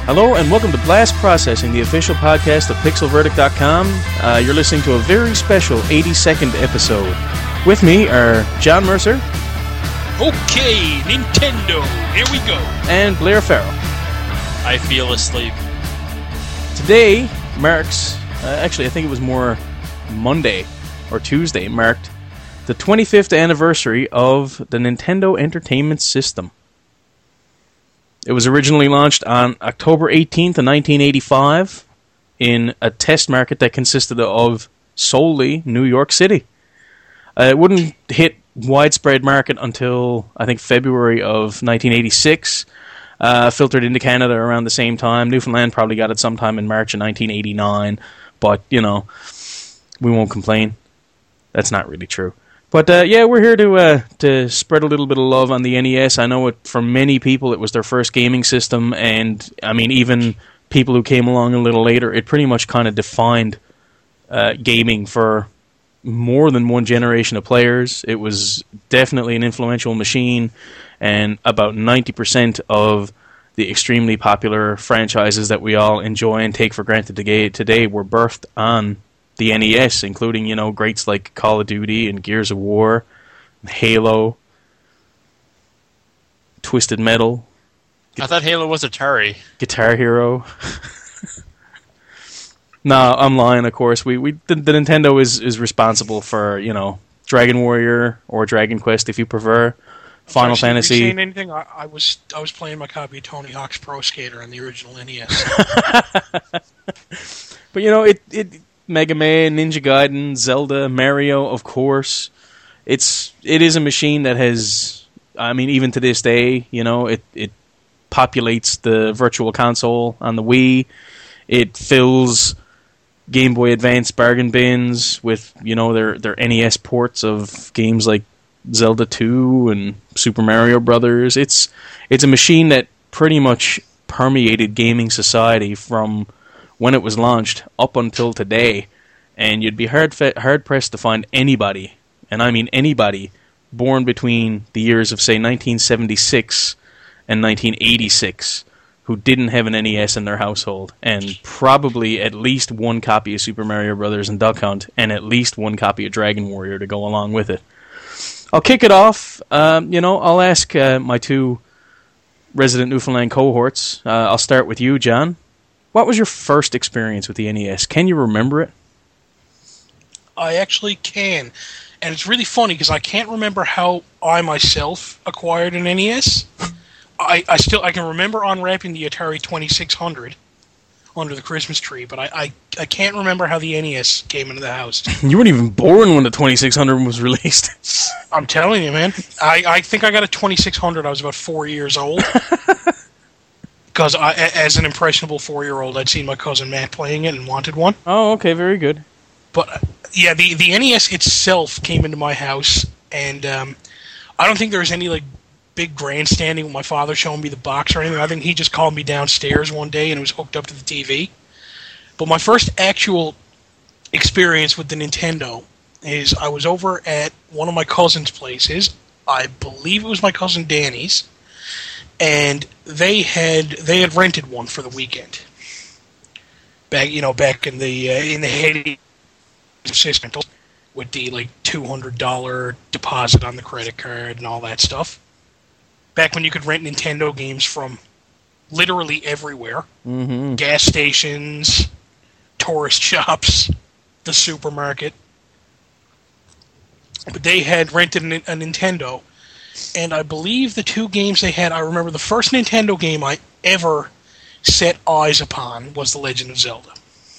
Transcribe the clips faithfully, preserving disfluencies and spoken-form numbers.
Hello and welcome to Blast Processing, the official podcast of Pixel Verdict dot com. Uh, you're listening to a very special eighty-second episode. With me are John Mercer. Okay, Nintendo, here we go. And Blair Farrell. I feel asleep. Today marks, uh, actually I think it was more Monday or Tuesday, marked the twenty-fifth anniversary of the Nintendo Entertainment System. It was originally launched on October eighteenth of nineteen eighty-five in a test market that consisted of solely New York City. Uh, it wouldn't hit widespread market until, I think, February of nineteen eighty-six. Uh, filtered into Canada around the same time. Newfoundland probably got it sometime in March of nineteen eighty-nine. But, you know, we won't complain. That's not really true. But, uh, yeah, we're here to uh, to spread a little bit of love on the N E S. I know it, for many people it was their first gaming system, and, I mean, even people who came along a little later, it pretty much kind of defined uh, gaming for more than one generation of players. It was definitely an influential machine, and about ninety percent of the extremely popular franchises that we all enjoy and take for granted today were birthed on the N E S, including, you know, greats like Call of Duty and Gears of War, Halo, Twisted Metal. I thought Halo was Atari. Guitar Hero. No, I'm lying, of course. We we the, the Nintendo is, is responsible for, you know, Dragon Warrior or Dragon Quest if you prefer. Final Actually, Fantasy. Are you saying anything? I, I was I was playing my copy of Tony Hawk's Pro Skater on the original N E S. But, you know, it, it Mega Man, Ninja Gaiden, Zelda, Mario, of course. It's it is a machine that has, I mean, even to this day, you know, it, it populates the Virtual Console on the Wii. It fills Game Boy Advance bargain bins with, you know, their, their N E S ports of games like Zelda two and Super Mario Brothers. It's it's a machine that pretty much permeated gaming society from when it was launched up until today, and you'd be hard fe- hard pressed to find anybody, and I mean anybody, born between the years of, say, nineteen seventy-six and nineteen eighty-six who didn't have an N E S in their household, and probably at least one copy of Super Mario Brothers and Duck Hunt, and at least one copy of Dragon Warrior to go along with it. I'll kick it off. Um, you know, I'll ask uh, my two resident Newfoundland cohorts. Uh, I'll start with you, John. What was your first experience with the N E S? Can you remember it? I actually can. And it's really funny because I can't remember how I myself acquired an N E S. I, I still I can remember unwrapping the Atari twenty-six hundred under the Christmas tree, but I, I, I can't remember how the N E S came into the house. You weren't even born when the twenty-six hundred was released. I'm telling you, man. I, I think I got a twenty-six hundred. I was about four years old. Because I, as an impressionable four-year-old, I'd seen my cousin Matt playing it and wanted one. Oh, okay, very good. But, uh, yeah, the, the N E S itself came into my house, and um, I don't think there was any, like, big grandstanding with my father showing me the box or anything. I think he just called me downstairs one day and it was hooked up to the T V. But my first actual experience with the Nintendo is I was over at one of my cousin's places. I believe it was my cousin Danny's. And they had they had rented one for the weekend. Back you know back in the uh, in the heyday of system with the like two hundred dollar deposit on the credit card and all that stuff. Back when you could rent Nintendo games from literally everywhere. Mm-hmm. Gas stations, tourist shops, the supermarket. But they had rented a, a Nintendo, and I believe the two games they had, I remember the first Nintendo game I ever set eyes upon was The Legend of Zelda.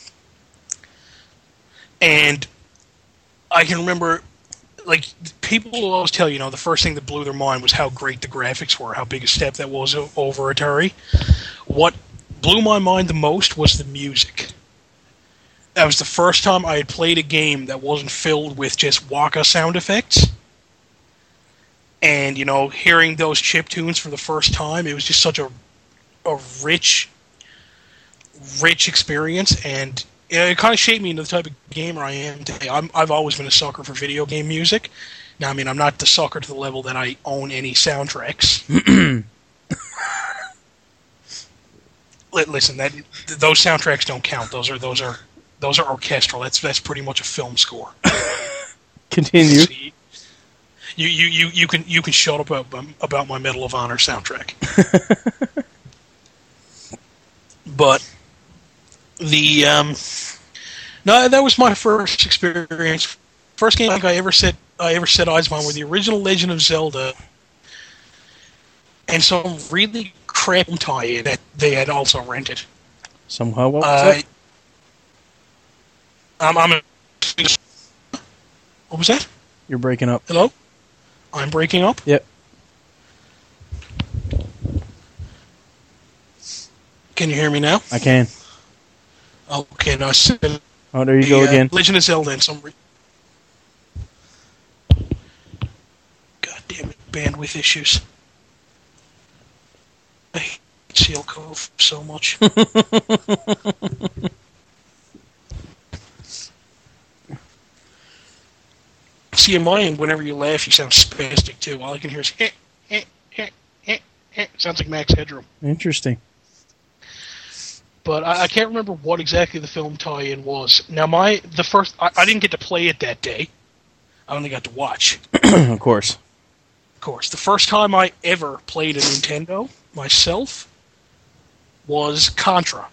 And I can remember, like, people will always tell you, you know, the first thing that blew their mind was how great the graphics were, how big a step that was over Atari. What blew my mind the most was the music. That was the first time I had played a game that wasn't filled with just waka sound effects. And, you know, hearing those chip tunes for the first time, it was just such a a rich, rich experience, and you know, it kind of shaped me into the type of gamer I am today. I'm, I've always been a sucker for video game music. Now, I mean, I'm not the sucker to the level that I own any soundtracks. li- listen, that those soundtracks don't count. Those are those are those are orchestral. That's that's pretty much a film score. Continue. See, you, you, you, you can you can shut up about, about my Medal of Honor soundtrack. But the um, no, that was my first experience. First game I think I ever set I ever set eyes on were the original Legend of Zelda, and some really crap tie-in that they had also rented. Somehow, what was Uh, that? I'm, I'm. What was that? You're breaking up. Hello? I'm breaking up? Yep. Can you hear me now? I can. Okay, now I said Oh, there you the, go uh, again. Legend of Zelda and some... Re- God damn it, bandwidth issues. I hate Seal Cove so much. See, in my end, whenever you laugh, you sound spastic, too. All I can hear is... Heh, heh, heh, heh, heh. Sounds like Max Headroom. Interesting. But I, I can't remember what exactly the film tie-in was. Now, my the first... I, I didn't get to play it that day. I only got to watch. Of course. Of course. The first time I ever played a Nintendo myself was Contra.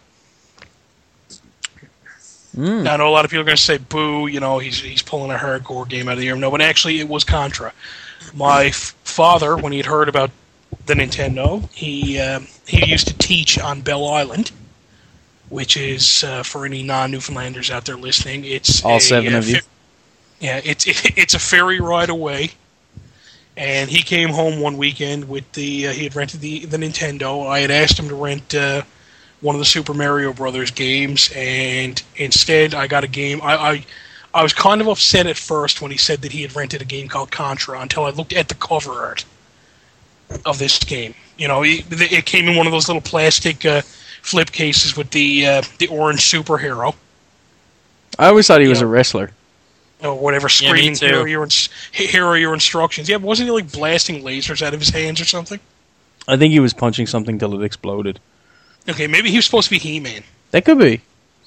Mm. Now, I know a lot of people are going to say, boo, you know, he's he's pulling a hardcore game out of the air. No, but actually it was Contra. My f- father, when he had heard about the Nintendo, he uh, he used to teach on Bell Island, which is, uh, for any non-Newfoundlanders out there listening, it's All a, seven uh, of you. Fi- yeah, it's it, it's a ferry ride away. And he came home one weekend with the, uh, he had rented the, the Nintendo. I had asked him to rent uh, one of the Super Mario Brothers games, and instead I got a game. I, I I was kind of upset at first when he said that he had rented a game called Contra until I looked at the cover art of this game. You know, it, it came in one of those little plastic uh, flip cases with the uh, the orange superhero. I always thought he was Yeah. a wrestler. Or whatever, Yeah, me screaming, too. here are, your, ins- here are your instructions. Yeah, but wasn't he like blasting lasers out of his hands or something? I think he was punching something till it exploded. Okay, maybe he was supposed to be He-Man. That could be.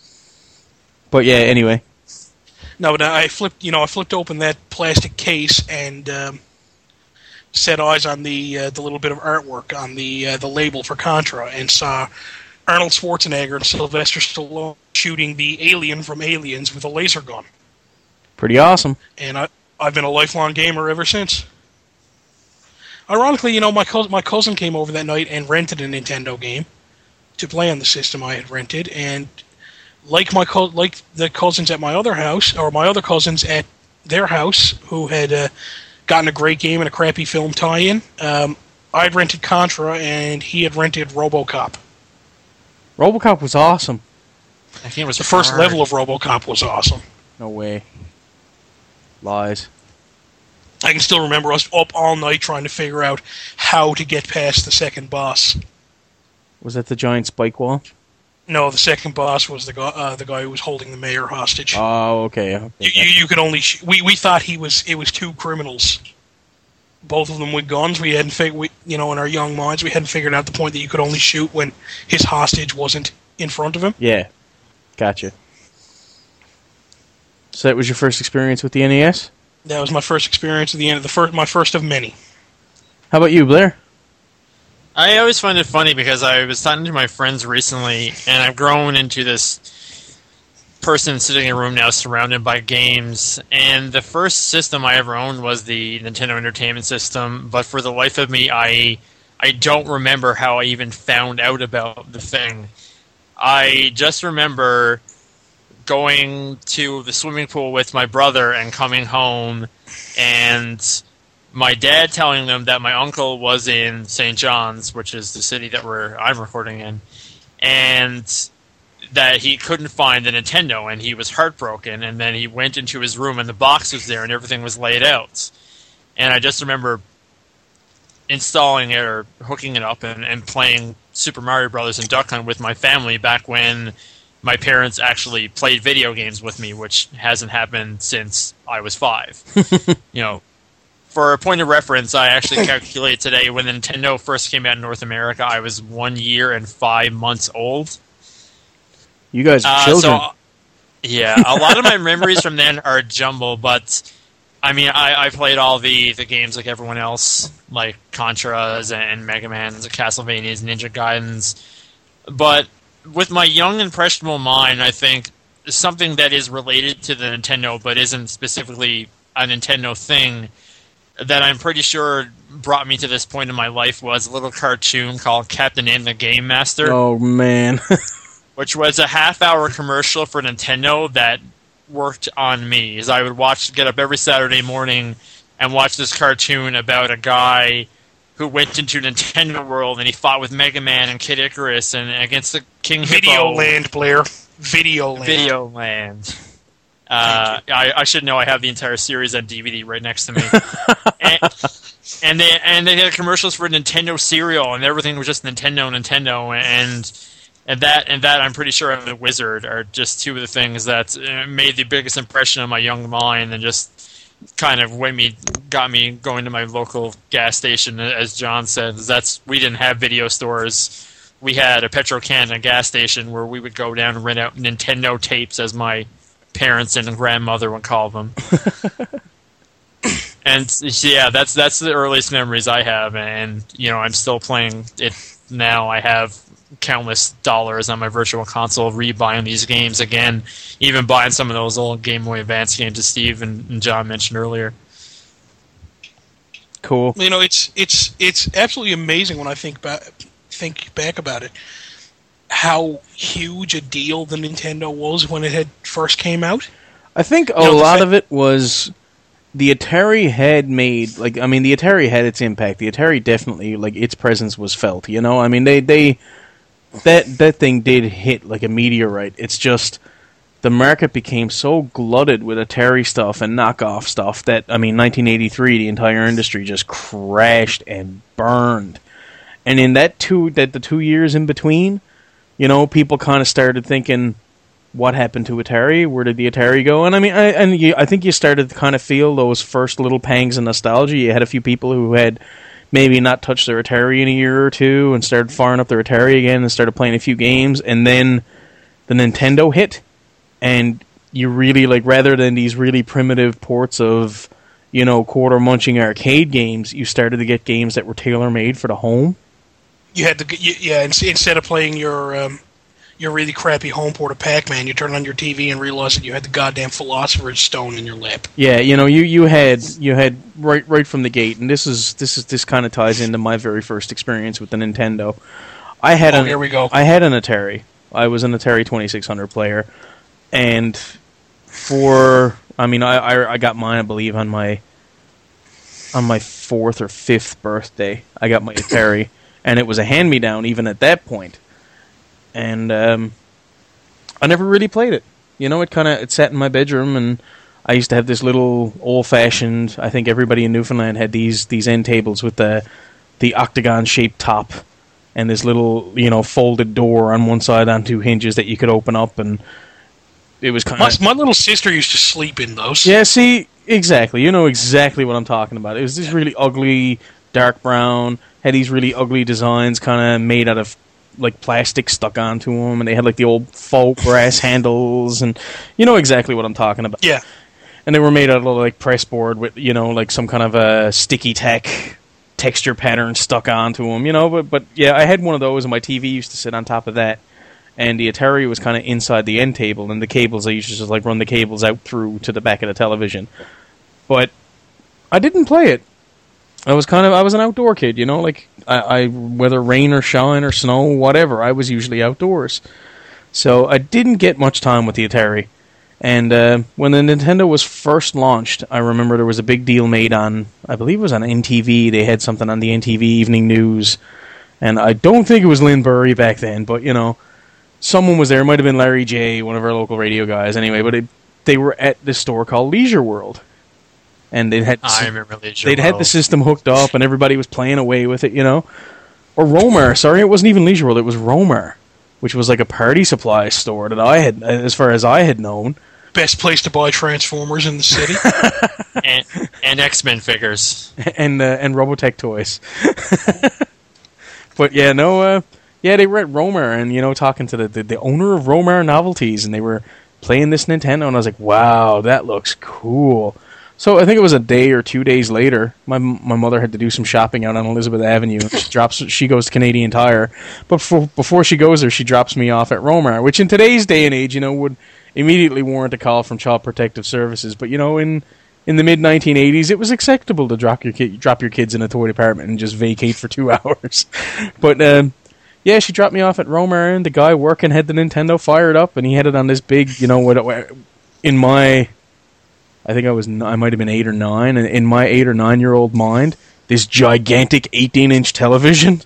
But yeah, anyway. No, but I flipped, you know, I flipped open that plastic case and um, set eyes on the uh, the little bit of artwork on the uh, the label for Contra, and saw Arnold Schwarzenegger and Sylvester Stallone shooting the alien from Aliens with a laser gun. Pretty awesome. And I, I've been a lifelong gamer ever since. Ironically, you know, my cousin, my cousin came over that night and rented a Nintendo game to play on the system I had rented, and like my co- like the cousins at my other house, or my other cousins at their house, who had uh, gotten a great game and a crappy film tie-in, um, I had rented Contra, and he had rented RoboCop. RoboCop was awesome. I think it was The first hard. level of RoboCop was awesome. No way. Lies. I can still remember us up all night trying to figure out how to get past the second boss. Was that the giant spike wall? No, the second boss was the guy, uh, the guy who was holding the mayor hostage. Oh, okay. okay. you, you, you could only sh- we we thought he was it was two criminals, both of them with guns. We hadn't fig- we, you know, in our young minds, we hadn't figured out the point that you could only shoot when his hostage wasn't in front of him. Yeah. Gotcha. So that was your first experience with the N E S? That was my first experience at the end of the first, my first of many. How about you, Blair? I always find it funny because I was talking to my friends recently, and I've grown into this person sitting in a room now surrounded by games. And the first system I ever owned was the Nintendo Entertainment System, but for the life of me, I I don't remember how I even found out about the thing. I just remember going to the swimming pool with my brother and coming home, and my dad telling them that my uncle was in Saint John's, which is the city that we're I'm recording in, and that he couldn't find the Nintendo, and he was heartbroken. And then he went into his room, and the box was there, and everything was laid out. And I just remember installing it or hooking it up and, and playing Super Mario Brothers and Duck Hunt with my family back when my parents actually played video games with me, which hasn't happened since I was five. You know, for a point of reference, I actually calculated today when Nintendo first came out in North America, I was one year and five months old. You guys are Uh, children. so, yeah, a lot of my memories from then are jumbled, but I mean, I, I played all the, the games like everyone else, like Contras and Mega Mans and Castlevanias, Ninja Gaidens. But with my young, impressionable mind, I think something that is related to the Nintendo but isn't specifically a Nintendo thing that I'm pretty sure brought me to this point in my life was a little cartoon called Captain N the Game Master. Oh, man. Which was a half-hour commercial for Nintendo that worked on me. As I would watch, get up every Saturday morning and watch this cartoon about a guy who went into Nintendo World and he fought with Mega Man and Kid Icarus and against the King Hippo. Video Land, Blair. Video Land. Video Land. Uh, I, I should know I have the entire series on D V D right next to me. and, and they and they had commercials for Nintendo cereal and everything was just Nintendo, Nintendo, and and that and that I'm pretty sure I'm the Wizard are just two of the things that uh, made the biggest impression on my young mind and just kind of when me got me going to my local gas station. As John said, that's we didn't have video stores. We had a Petro-Can and a gas station where we would go down and rent out Nintendo tapes, as my parents and grandmother would call them. And yeah, that's that's the earliest memories I have, and you know I'm still playing it now. I have countless dollars on my Virtual Console rebuying these games again, even buying some of those old Game Boy Advance games that Steve and, and John mentioned earlier. Cool. You know, it's it's it's absolutely amazing when I think back think back about it. How huge a deal the Nintendo was when it had first came out. I think a You know, the lot fa- of it was the Atari had made, like, I mean, the Atari had its impact. The Atari definitely, like, its presence was felt, you know? I mean, they, they that that thing did hit like a meteorite. It's just the market became so glutted with Atari stuff and knockoff stuff that, I mean, nineteen eighty-three, the entire industry just crashed and burned. And in that two, that the two years in between, you know, people kind of started thinking, what happened to Atari? Where did the Atari go? And I mean, I, and you, I think you started to kind of feel those first little pangs of nostalgia. You had a few people who had maybe not touched their Atari in a year or two and started firing up their Atari again and started playing a few games. And then the Nintendo hit, and you really, like, rather than these really primitive ports of, you know, quarter-munching arcade games, you started to get games that were tailor-made for the home. You had to, get- you- yeah. ins- Instead of playing your um, your really crappy home port of Pac-Man, you turn on your T V and realize that you had the goddamn Philosopher's Stone in your lap. Yeah, you know, you, you had you had right right from the gate, and this is this is this kind of ties into my very first experience with the Nintendo. I had Oh, an, here we go. I had an Atari. I was an Atari twenty-six hundred player, and for I mean, I, I I got mine, I believe, on my on my fourth or fifth birthday. I got my Atari, and it was a hand me down even at that point. And um, I never really played it. You know, it kind of it sat in my bedroom, and I used to have this little old fashioned. I think everybody in Newfoundland had these these end tables with the the octagon shaped top, and this little, you know, folded door on one side on two hinges that you could open up, and it was kind My, of my little sister used to sleep in those. yeah. See, exactly. You know exactly what I'm talking about. It was this really ugly dark brown, had these really ugly designs, kind of made out of like plastic stuck onto them, and they had like the old faux brass handles, and you know exactly what I'm talking about. Yeah. And they were made out of like press board with, you know, like some kind of a sticky tack texture pattern stuck onto them, you know. But but yeah, I had one of those, and my T V used to sit on top of that, and the Atari was kind of inside the end table, and the cables, I used to just like run the cables out through to the back of the television. But I didn't play it. I was kind of I was an outdoor kid, you know, like I, I whether rain or shine or snow, whatever, I was usually outdoors. So I didn't get much time with the Atari. And uh, when the Nintendo was first launched, I remember there was a big deal made on, I believe it was on N T V. They had something on the N T V Evening News. And I don't think it was Lynn Burry back then, but, you know, someone was there. It might have been Larry J., one of our local radio guys. Anyway, but it, they were at this store called Leisure World. And they had I remember Leisure they'd had World. the system hooked up, and everybody was playing away with it, you know. Or Romer, sorry, it wasn't even Leisure World, it was Romer, which was like a party supply store that I had, as far as I had known. Best place to buy Transformers in the city. and, and X-Men figures. and uh, and Robotech toys. But yeah, no, uh, yeah, they were at Romer and, you know, talking to the, the, the owner of Romer Novelties, and they were playing this Nintendo, and I was like, wow, that looks cool. So I think it was a day or two days later, my my mother had to do some shopping out on Elizabeth Avenue. She drops, she goes to Canadian Tire, but before, before she goes there, she drops me off at Romer, which in today's day and age, you know, would immediately warrant a call from Child Protective Services. But, you know, in in the mid nineteen eighties, it was acceptable to drop your kid, drop your kids in a toy department and just vacate for two hours. But um, yeah, she dropped me off at Romer, and the guy working had the Nintendo fired up, and he had it on this big, you know, what in my, I think I was, I might have been eight or nine, and in my eight or nine year old mind, this gigantic eighteen inch television.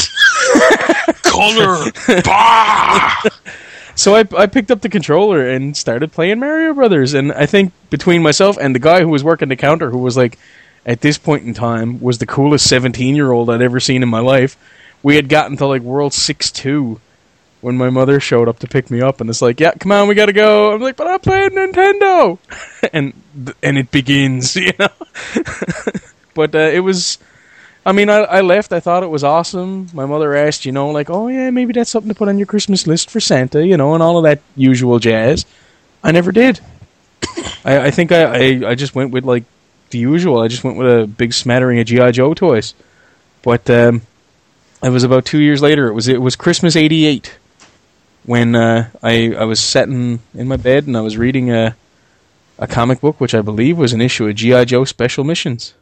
Color. Bah! So I, I picked up the controller and started playing Mario Brothers, and I think between myself and the guy who was working the counter, who was like, at this point in time, was the coolest seventeen-year-old I'd ever seen in my life, we had gotten to like World six two when my mother showed up to pick me up, and it's like, yeah, come on, we gotta go. I'm like, but I'm playing Nintendo! and and it begins, you know? But uh, it was... I mean, I, I left. I thought it was awesome. My mother asked, you know, like, oh, yeah, maybe that's something to put on your Christmas list for Santa, you know, and all of that usual jazz. I never did. I, I think I, I, I just went with, like, the usual. I just went with a big smattering of G I. Joe toys. But um, it was about two years later. It was it was Christmas eighty-eight when uh, I, I was sitting in my bed and I was reading a, a comic book, which I believe was an issue of G I. Joe Special Missions.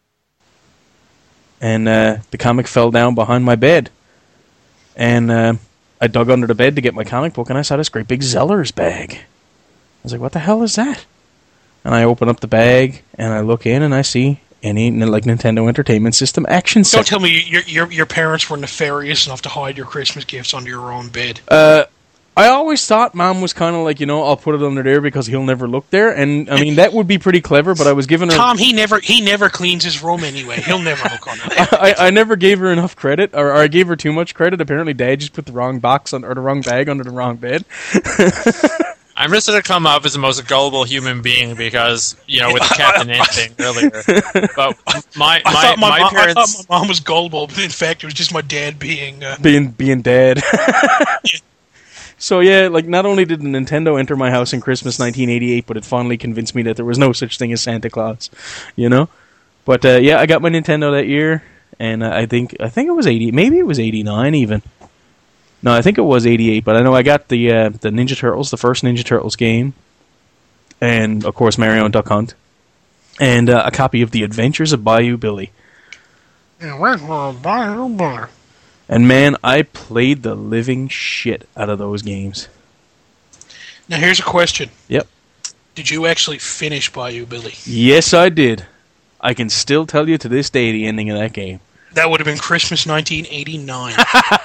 And uh, the comic fell down behind my bed. And uh, I dug under the bed to get my comic book, and I saw this great big Zeller's bag. I was like, what the hell is that? And I open up the bag, and I look in, and I see any like Nintendo Entertainment System action set. Don't tell me your, your, your parents were nefarious enough to hide your Christmas gifts under your own bed. Uh, I always thought Mom was kind of like, you know, I'll put it under there because he'll never look there. And, I mean, that would be pretty clever, but I was giving her... Tom, he never he never cleans his room anyway. He'll never look on it. I, I never gave her enough credit, or, or I gave her too much credit. Apparently, Dad just put the wrong box on, or the wrong bag under the wrong bed. I'm just going to come up as the most gullible human being because, you know, with the Captain N thing earlier. But my, I, my, thought my, my mom, parents... I thought my mom was gullible, but in fact, it was just my dad being... Uh, being being dad. So yeah, like not only did the Nintendo enter my house in Christmas nineteen eighty-eight, but it finally convinced me that there was no such thing as Santa Claus, you know. But uh, yeah, I got my Nintendo that year, and uh, I think I think it was eighty, maybe it was eighty-nine even. No, I think it was eighty-eight, but I know I got the uh, the Ninja Turtles, the first Ninja Turtles game, and of course Mario and Duck Hunt, and uh, a copy of The Adventures of Bayou Billy. Yeah, where's my Bayou Billy? And man, I played the living shit out of those games. Now here's a question. Yep. Did you actually finish Bayou Billy? Yes, I did. I can still tell you to this day the ending of that game. That would have been Christmas nineteen eighty-nine.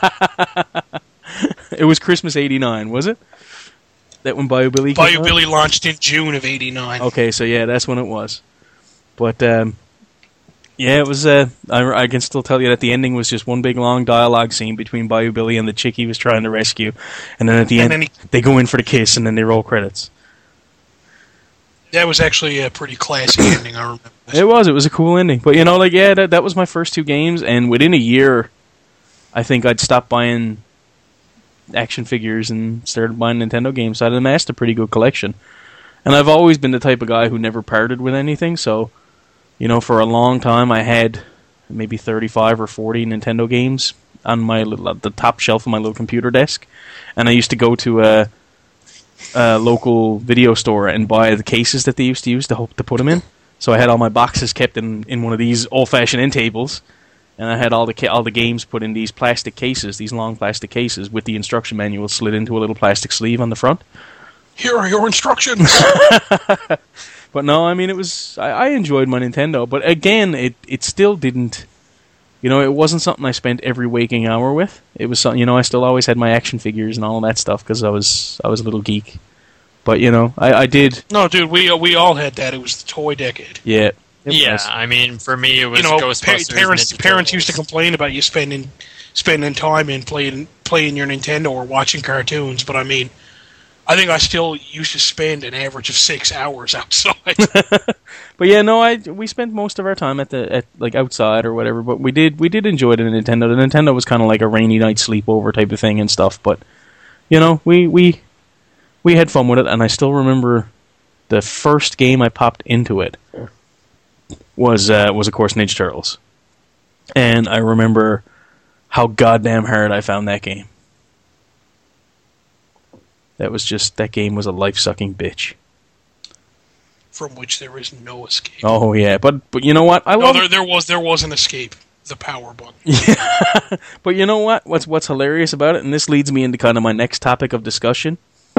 It was Christmas eighty-nine, was it? That when Bayou Billy came Bayou out? Billy launched in June of eighty-nine. Okay, so yeah, that's when it was. But, um... yeah, it was. Uh, I, I can still tell you that the ending was just one big long dialogue scene between Bayou Billy and the chick he was trying to rescue, and then at the And end then he- they go in for the kiss, and then they roll credits. That was actually a pretty classy ending, I remember. It was. It was a cool ending. But you know, like yeah, that that was my first two games, and within a year, I think I'd stopped buying action figures and started buying Nintendo games. So I'd amassed a pretty good collection, and I've always been the type of guy who never parted with anything. So. You know, for a long time, I had maybe thirty-five or forty Nintendo games on my little, the top shelf of my little computer desk, and I used to go to a, a local video store and buy the cases that they used to use to hope to put them in. So I had all my boxes kept in, in one of these old-fashioned end tables, and I had all the ca- all the games put in these plastic cases, these long plastic cases, with the instruction manual slid into a little plastic sleeve on the front. Here are your instructions. But no, I mean, it was... I, I enjoyed my Nintendo, but again, it, it still didn't... You know, it wasn't something I spent every waking hour with. It was something, you know, I still always had my action figures and all of that stuff because I was I was a little geek. But, you know, I, I did... No, dude, we we all had that. It was the toy decade. Yeah. It Yeah, was. I mean, for me, it was You know, Ghostbusters. pa- parents Ninja parents Turtles. used to complain about you spending spending time in playing playing your Nintendo or watching cartoons, but I mean, I think I still used to spend an average of six hours outside. But yeah, no, I we spent most of our time at the at like outside or whatever. But we did we did enjoy the Nintendo. The Nintendo was kind of like a rainy night sleepover type of thing and stuff. But you know, we we we had fun with it, and I still remember the first game I popped into it was uh, was of course Ninja Turtles, and I remember how goddamn hard I found that game. That was just that game was a life sucking bitch. From which there is no escape. Oh yeah, but but you know what? I no, love there there was there was an escape. The power button. Yeah, but you know what? What's what's hilarious about it, and this leads me into kind of my next topic of discussion.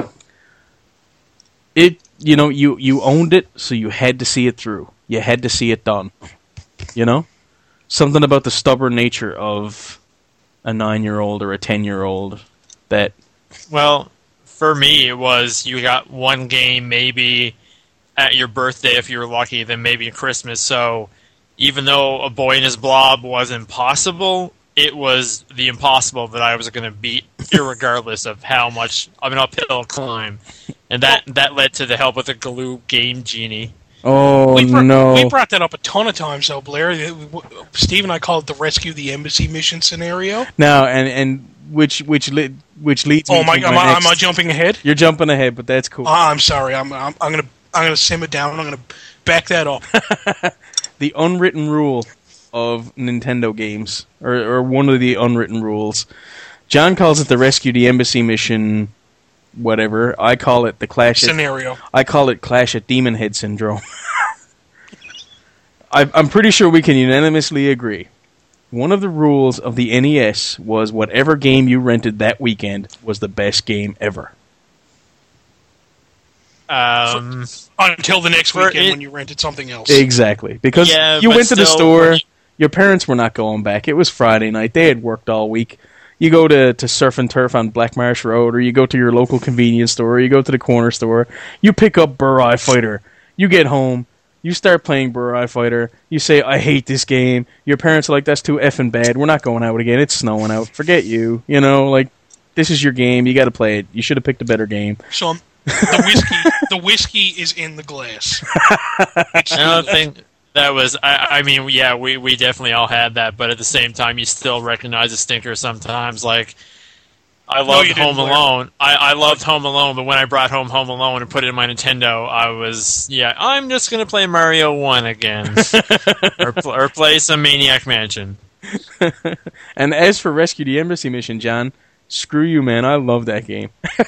It you know you you owned it, so you had to see it through. You had to see it done. You know, something about the stubborn nature of a nine-year-old or a ten-year-old that. Well, for me, it was you got one game maybe at your birthday if you were lucky, then maybe Christmas. So even though A Boy and His Blob was impossible, it was the impossible that I was going to beat, irregardless of how much of an uphill climb. And that that led to the help with the Galoo Game Genie. Oh, we brought, no. We brought that up a ton of times, though, Blair. Steve and I called it the Rescue the Embassy mission scenario. Now, and, and which which li- which leads oh, me my, to am, my I, next... am I jumping ahead? You're jumping ahead, but that's cool. Oh, I'm sorry. I'm I'm, I'm going to I'm gonna simmer down. I'm going to back that up. The unwritten rule of Nintendo games, or, or one of the unwritten rules. John calls it the Rescue the Embassy mission, whatever. I call it the Clash scenario. At, I call it Clash at Demon Head syndrome. I, I'm pretty sure we can unanimously agree. One of the rules of the N E S was whatever game you rented that weekend was the best game ever. Um, Until the next weekend it, when you rented something else. Exactly. Because yeah, you went to the still, store, you, your parents were not going back. It was Friday night. They had worked all week. You go to, to Surf and Turf on Black Marsh Road, or you go to your local convenience store, or you go to the corner store. You pick up Burai Fighter. You get home. You start playing Burai Fighter. You say, I hate this game. Your parents are like, that's too effing bad. We're not going out again. It's snowing out. Forget you. You know, like, this is your game. You got to play it. You should have picked a better game. So um, the whiskey the whiskey is in the glass. I don't think that was... I, I mean, yeah, we, we definitely all had that, but at the same time, you still recognize a stinker sometimes. Like, I loved no, Home Alone. I, I loved Home Alone, but when I brought home Home Alone and put it in my Nintendo, I was, yeah, I'm just going to play Mario one again. or, pl- or play some Maniac Mansion. And as for Rescue the Embassy mission, John, screw you, man. I love that game.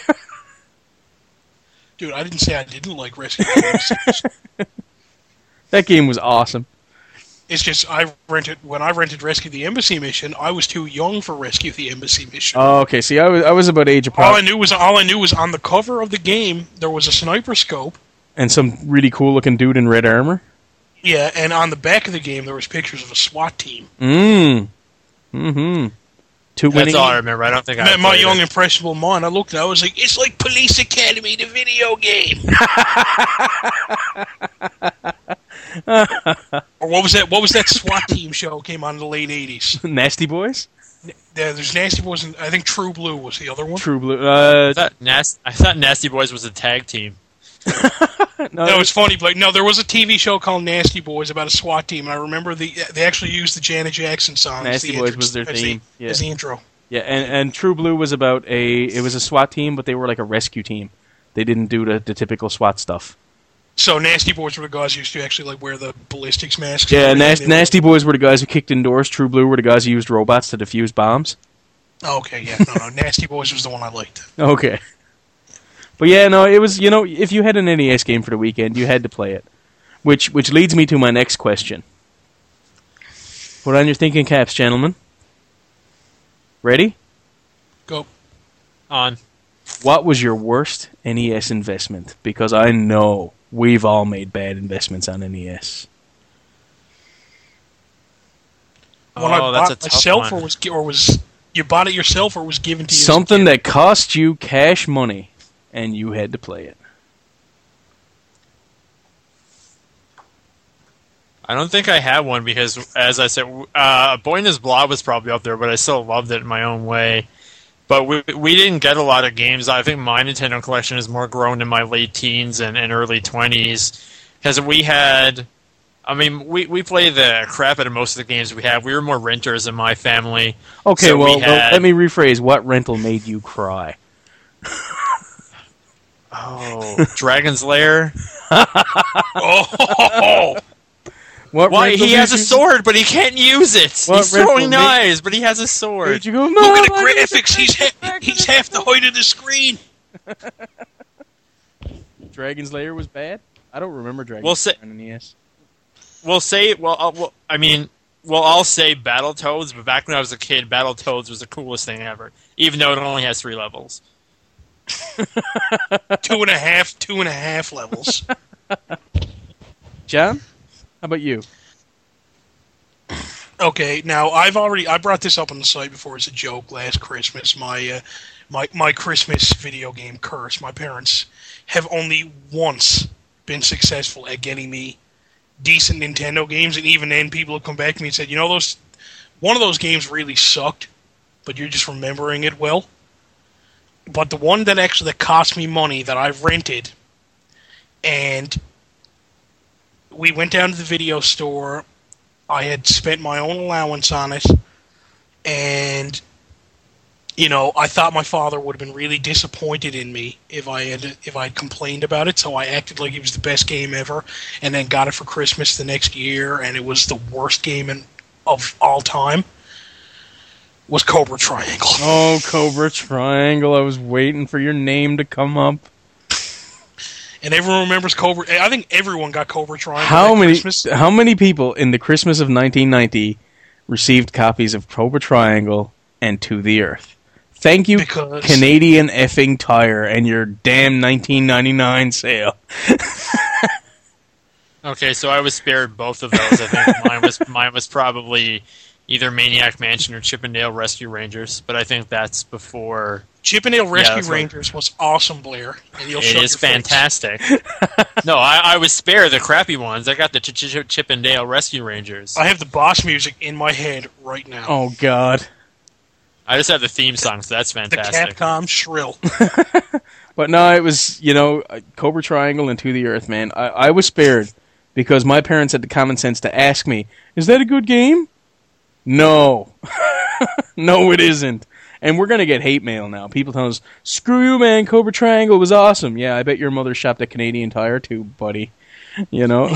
Dude, I didn't say I didn't like Rescue the Embassy mission. That game was awesome. It's just I rented when I rented Rescue the Embassy mission. I was too young for Rescue the Embassy mission. Oh, okay. See, I was I was about age all approximately. I knew was all I knew was on the cover of the game there was a sniper scope and some really cool looking dude in red armor. Yeah, and on the back of the game there was pictures of a SWAT team. Mm. Mm-hmm. Two That's winning. all I remember. I don't think I My, my young it. impressionable mind, I looked at it, I was like, it's like Police Academy, the video game. Or what was that? What was that SWAT team show came on in the late eighties? Nasty Boys. Yeah, there's Nasty Boys, and I think True Blue was the other one. True Blue. Uh, I, thought Nas- I thought Nasty Boys was a tag team. no, No, it's funny, but no, there was a T V show called Nasty Boys about a SWAT team, and I remember the they actually used the Janet Jackson song. Nasty as the Boys intro, was their as theme. The, Yeah. As the intro. Yeah, and, and True Blue was about a it was a SWAT team, but they were like a rescue team. They didn't do the, the typical SWAT stuff. So Nasty Boys were the guys who used to actually like wear the ballistics masks. Yeah, and Nas- everything. Nasty Boys were the guys who kicked indoors. True Blue were the guys who used robots to defuse bombs. Oh, okay, yeah, no, no, Nasty Boys was the one I liked. Okay. But yeah, no, it was, you know, if you had an N E S game for the weekend, you had to play it. Which which leads me to my next question. Put on your thinking caps, gentlemen. Ready? Go. On. What was your worst N E S investment? Because I know we've all made bad investments on N E S. When Oh, I that's bought a tough myself, one. or was or was you bought it yourself, or was given to you? as a Something kid? that cost you cash money, and you had to play it. I don't think I had one because, as I said, uh, Boy and His Blob was probably up there, but I still loved it in my own way. But we we didn't get a lot of games. I think my Nintendo collection is more grown in my late teens and, and early twenties. Because we had... I mean, we, we play the crap out of most of the games we have. We were more renters in my family. Okay, so well, we had... well, let me rephrase. What rental made you cry? Oh, Dragon's Lair. Oh, What Why? rental He did has a you- sword, but he can't use it. What He's rental throwing made- knives, but he has a sword. Did you go, no, look at the I need to graphics. He's get ha- back to he's the- half the height of the screen. Dragon's Lair was bad? I don't remember Dragon's We'll say- Lair on the N E S. We'll say, well, uh, well, I mean, well, I'll say Battletoads, but back when I was a kid, Battletoads was the coolest thing ever, even though it only has three levels. Two and a half, two and a half levels. John? How about you? Okay, now I've already I brought this up on the site before as a joke last Christmas. My uh, my my Christmas video game curse. My parents have only once been successful at getting me decent Nintendo games, and even then, people have come back to me and said, "You know, those one of those games really sucked, but you're just remembering it well." But the one that actually that cost me money that I rented, and we went down to the video store. I had spent my own allowance on it, and, you know, I thought my father would have been really disappointed in me if I had if I had complained about it, so I acted like it was the best game ever, and then got it for Christmas the next year, and it was the worst game in, of all time, was Cobra Triangle. Oh, Cobra Triangle. I was waiting for your name to come up. And everyone remembers Cobra. I think everyone got Cobra Triangle How at many Christmas. how many people in the Christmas of nineteen ninety received copies of Cobra Triangle and To the Earth? Thank you, Because- Canadian effing Tire, and your damn nineteen ninety-nine sale. Okay, so I was spared both of those. I think mine was mine was probably either Maniac Mansion or Chippendale Rescue Rangers, but I think that's before. Chippendale Rescue that's right. Rangers was awesome, Blair. And you'll It shut is your face. fantastic. No, I, I was spared the crappy ones. I got the Ch- Ch- Chippendale Rescue Rangers. I have the boss music in my head right now. Oh, God. I just have the theme song, so that's the fantastic. Capcom shrill. But no, it was, you know, uh, Cobra Triangle and To the Earth, man. I, I was spared because my parents had the common sense to ask me, is that a good game? No. No, it isn't. And we're going to get hate mail now. People telling us, screw you, man, Cobra Triangle was awesome. Yeah, I bet your mother shopped at Canadian Tire too, buddy. You know?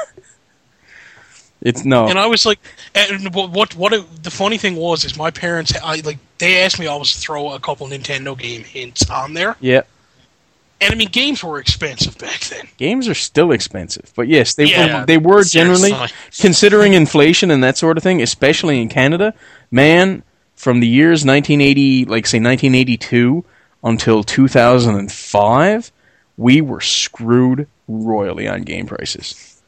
It's no. And I was like, and what, what, what it, the funny thing was is my parents, I like, they asked me always to throw a couple Nintendo game hints on there. Yeah. And I mean, games were expensive back then. Games are still expensive. But yes, they, Yeah, were, they were generally, seriously. considering inflation and that sort of thing, especially in Canada, man, from the years nineteen eighty, like say nineteen eighty-two until two thousand five, we were screwed royally on game prices.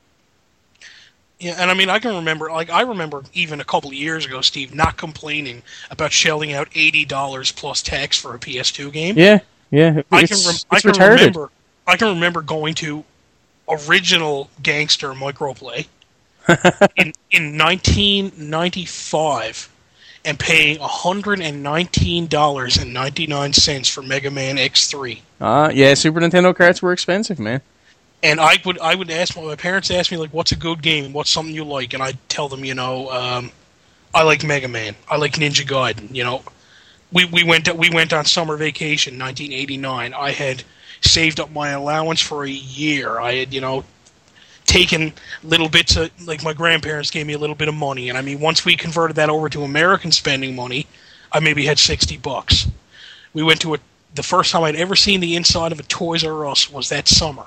Yeah, and I mean, I can remember, like, I remember even a couple of years ago, Steve, not complaining about shelling out eighty dollars plus tax for a P S two game. Yeah, yeah. It's, I can, rem- it's I can retarded. remember, I can remember going to original Gangster Microplay in in nineteen ninety-five and paying one hundred nineteen dollars and ninety-nine cents for Mega Man X three. Uh, yeah, Super Nintendo carts were expensive, man. And I would I would ask my, my parents ask me, like, what's a good game? What's something you like? And I'd tell them, you know, um, I like Mega Man. I like Ninja Gaiden. You know, we we went we went on summer vacation, nineteen eighty-nine. I had saved up my allowance for a year. I had, you know, taken little bits of, like, my grandparents gave me a little bit of money, and I mean, once we converted that over to American spending money, I maybe had sixty bucks. We went to a the first time I'd ever seen the inside of a Toys R Us was that summer.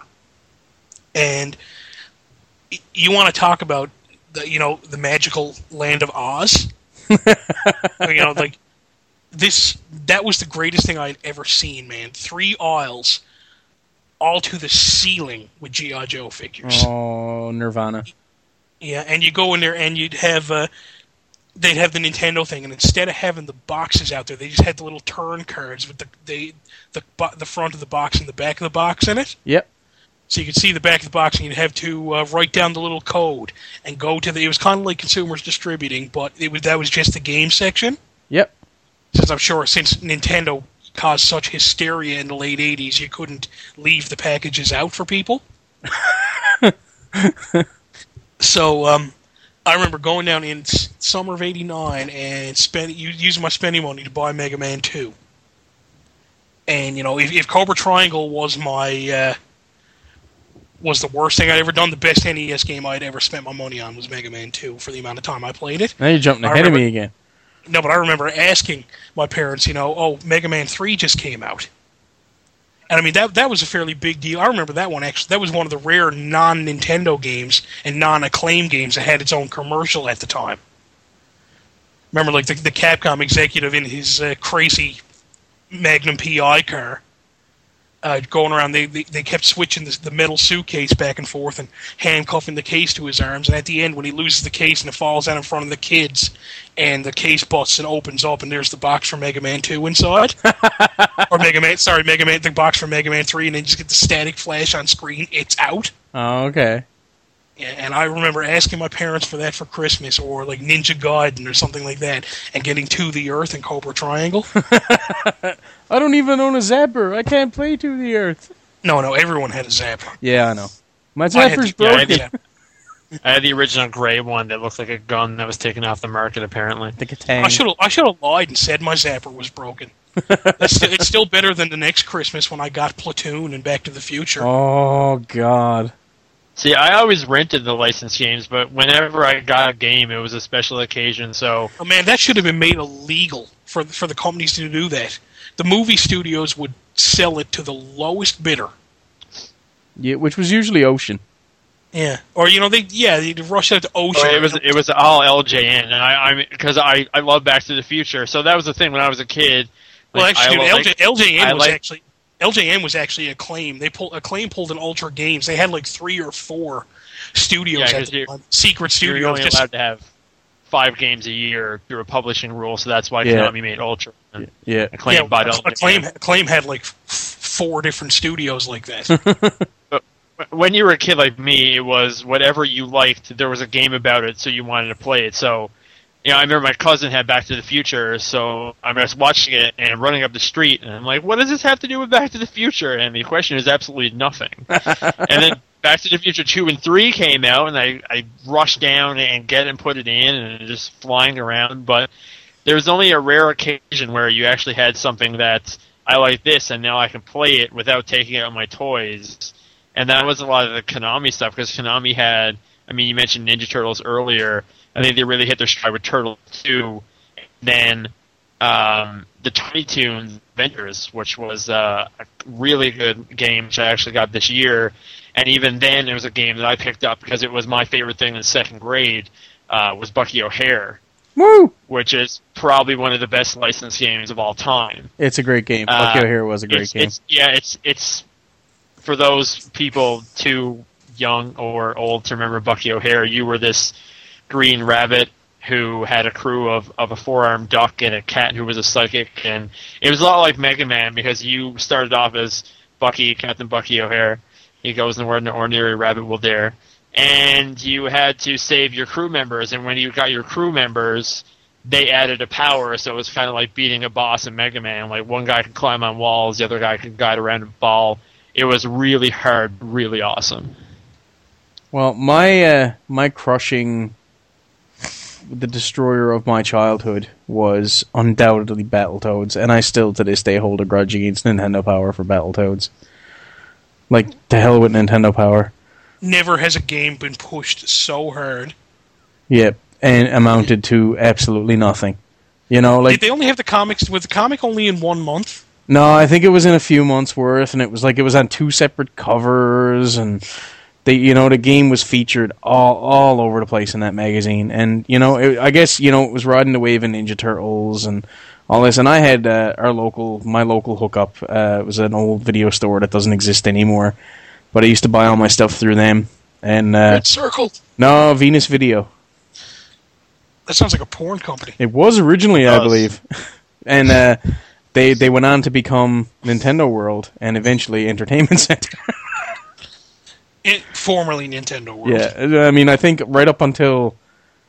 And you want to talk about the, you know, the magical land of Oz? You know, like, this, that was the greatest thing I'd ever seen, man. Three aisles, all to the ceiling with G I. Joe figures. Oh, Nirvana. Yeah, and you go in there and you'd have, uh, they'd have the Nintendo thing, and instead of having the boxes out there, they just had the little turn cards with the the the, bo- the front of the box and the back of the box in it. Yep. So you could see the back of the box, and you'd have to uh, write down the little code and go to the. It was kind of like Consumers Distributing, but it was that was just the game section. Yep. since I'm sure since Nintendo caused such hysteria in the late eighties, you couldn't leave the packages out for people. So um, I remember going down in summer of eighty-nine and spend, using my spending money to buy Mega Man two. And, you know, if, if Cobra Triangle was my... Uh, was the worst thing I'd ever done, the best N E S game I'd ever spent my money on was Mega Man two for the amount of time I played it. Now you're jumping ahead remember, of me again. No, but I remember asking my parents, you know, oh, Mega Man three just came out. And I mean, that that was a fairly big deal. I remember that one, actually. That was one of the rare non-Nintendo games and non-Acclaim games that had its own commercial at the time. Remember, like, the, the Capcom executive in his uh, crazy Magnum P I car. Uh, going around, they, they they kept switching the, the metal suitcase back and forth and handcuffing the case to his arms. And at the end, when he loses the case and it falls down in front of the kids, and the case busts and opens up, and there's the box for Mega Man two inside, or Mega Man, sorry, Mega Man, the box for Mega Man three, and then you just get the static flash on screen. It's out. Oh, okay. Yeah, and I remember asking my parents for that for Christmas, or like Ninja Gaiden or something like that, and getting To the Earth and Cobra Triangle. I don't even own a Zapper. I can't play To the Earth. No, no, everyone had a Zapper. Yeah, I know. My I had Zapper's the- yeah, I had broken. the- I had the original gray one that looked like a gun that was taken off the market, apparently. The Katang. I should have I should have lied and said my Zapper was broken. That's st- it's still better than the next Christmas when I got Platoon and Back to the Future. Oh, God. See, I always rented the licensed games, but whenever I got a game, it was a special occasion, so... Oh man, that should have been made illegal for for the companies to do that. The movie studios would sell it to the lowest bidder. Yeah, which was usually Ocean. Yeah, or you know they yeah they'd rush out to Ocean. Oh, it was it was all L J N, and I I because I I love Back to the Future, so that was the thing when I was a kid. Well, like, actually, I, L J, like, L J N I was like- actually L J N was actually Acclaim. They pulled Acclaim pulled an Ultra Games. They had like three or four studios Yeah, at 'cause the you- time. Secret you're studios. only Just, allowed to have five games a year through a publishing rule, so that's why Yeah. Konami made Ultra. And Yeah. Acclaim yeah, bought L J N. Acclaim, Acclaim had like f- four different studios like that. When you were a kid like me, it was whatever you liked. There was a game about it, so you wanted to play it. So, you know, I remember my cousin had Back to the Future, so I was watching it and running up the street, and I'm like, what does this have to do with Back to the Future? And the question is absolutely nothing. And then Back to the Future two and three came out, and I, I rushed down and get it and put it in, and just flying around. But there was only a rare occasion where you actually had something that I like this, and now I can play it without taking out my toys. And that was a lot of the Konami stuff, because Konami had, I mean, you mentioned Ninja Turtles earlier. I think they really hit their stride with Turtles two. Then um, the Tiny Toons Adventures, which was uh, a really good game, which I actually got this year. And even then, it was a game that I picked up because it was my favorite thing in second grade, uh, was Bucky O'Hare. Woo! Which is probably one of the best licensed games of all time. It's a great game. Uh, Bucky O'Hare was a great it's, game. It's, yeah, it's it's for those people too young or old to remember Bucky O'Hare. You were this green rabbit who had a crew of, of a four-armed duck and a cat who was a psychic, and it was a lot like Mega Man because you started off as Bucky, Captain Bucky O'Hare. He goes nowhere an ordinary rabbit will dare. And you had to save your crew members, and when you got your crew members, they added a power, so it was kind of like beating a boss in Mega Man. Like, one guy could climb on walls, the other guy could guide around a ball. It was really hard, really awesome. Well, my uh, my crushing, the destroyer of my childhood was undoubtedly Battletoads, and I still to this day hold a grudge against Nintendo Power for Battletoads. Like, the hell with Nintendo Power. Never has a game been pushed so hard. Yep, and amounted to absolutely nothing. You know, like... Did they only have the comics, was the comic only in one month? No, I think it was in a few months' worth, and it was like it was on two separate covers, and they, you know, the game was featured all all over the place in that magazine. And you know, it, I guess you know it was riding the wave of Ninja Turtles and all this. And I had uh, our local, my local hookup. Uh, it was an old video store that doesn't exist anymore, but I used to buy all my stuff through them. And uh, Red Circle. no, Venus Video. That sounds like a porn company. It was originally, I does. believe, and. Uh, They they went on to become Nintendo World and eventually Entertainment Center. It, formerly Nintendo World. Yeah, I mean, I think right up until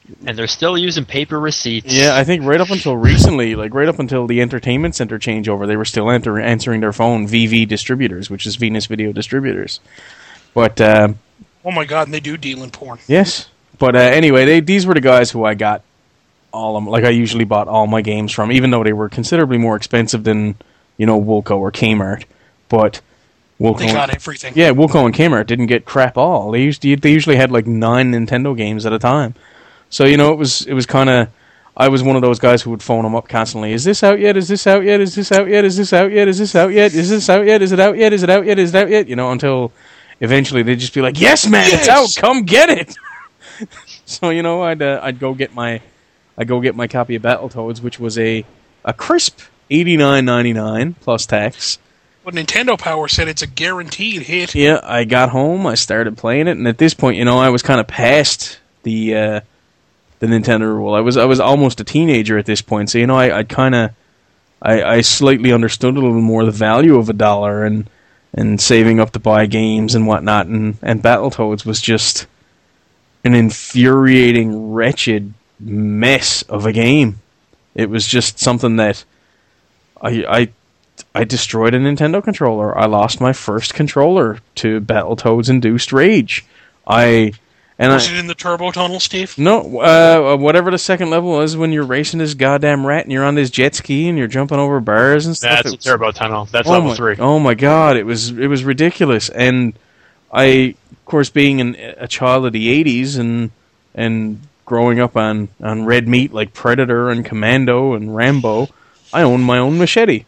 And they're still using paper receipts. Yeah, I think right up until recently, like right up until the Entertainment Center changeover, they were still enter- answering their phone V V Distributors, which is Venus Video Distributors. But uh, oh my god, and they do deal in porn. yes, but uh, anyway, they these were the guys who I got all of, like I usually bought all my games from, even though they were considerably more expensive than you know Woolco or Kmart. But Woolco, they got everything. Yeah, Woolco and Kmart didn't get crap all. They used to, they usually had like nine Nintendo games at a time. So, you know, it was it was kind of... I was one of those guys who would phone them up constantly. Is this out yet? Is this out yet? Is this out yet? Is this out yet? Is this out yet? Is this out yet? Is it out yet? Is it out yet? Is it out yet? You know, until eventually they'd just be like, yes, man, yes! it's out. Come get it. So, you know, I'd uh, I'd go get my I'd go get my copy of Battletoads, which was a, a crisp eighty-nine ninety-nine plus tax. But Nintendo Power said it's a guaranteed hit. Yeah, I got home, I started playing it, and at this point, you know, I was kind of past the... Uh, the Nintendo rule. I was I was almost a teenager at this point, so you know I I kind of I, I slightly understood a little more the value of a dollar and and saving up to buy games and whatnot. And and Battletoads was just an infuriating, wretched mess of a game. It was just something that I I I destroyed a Nintendo controller. I lost my first controller to Battletoads Induced Rage. I And was I, it in the turbo tunnel, Steve? No, uh, whatever the second level was when you're racing this goddamn rat and you're on this jet ski and you're jumping over bars and stuff. That's a turbo tunnel. That's oh level my, three. Oh my god, it was it was ridiculous. And I, of course, being an, a child of the eighties and and growing up on, on red meat like Predator and Commando and Rambo, I owned my own machete.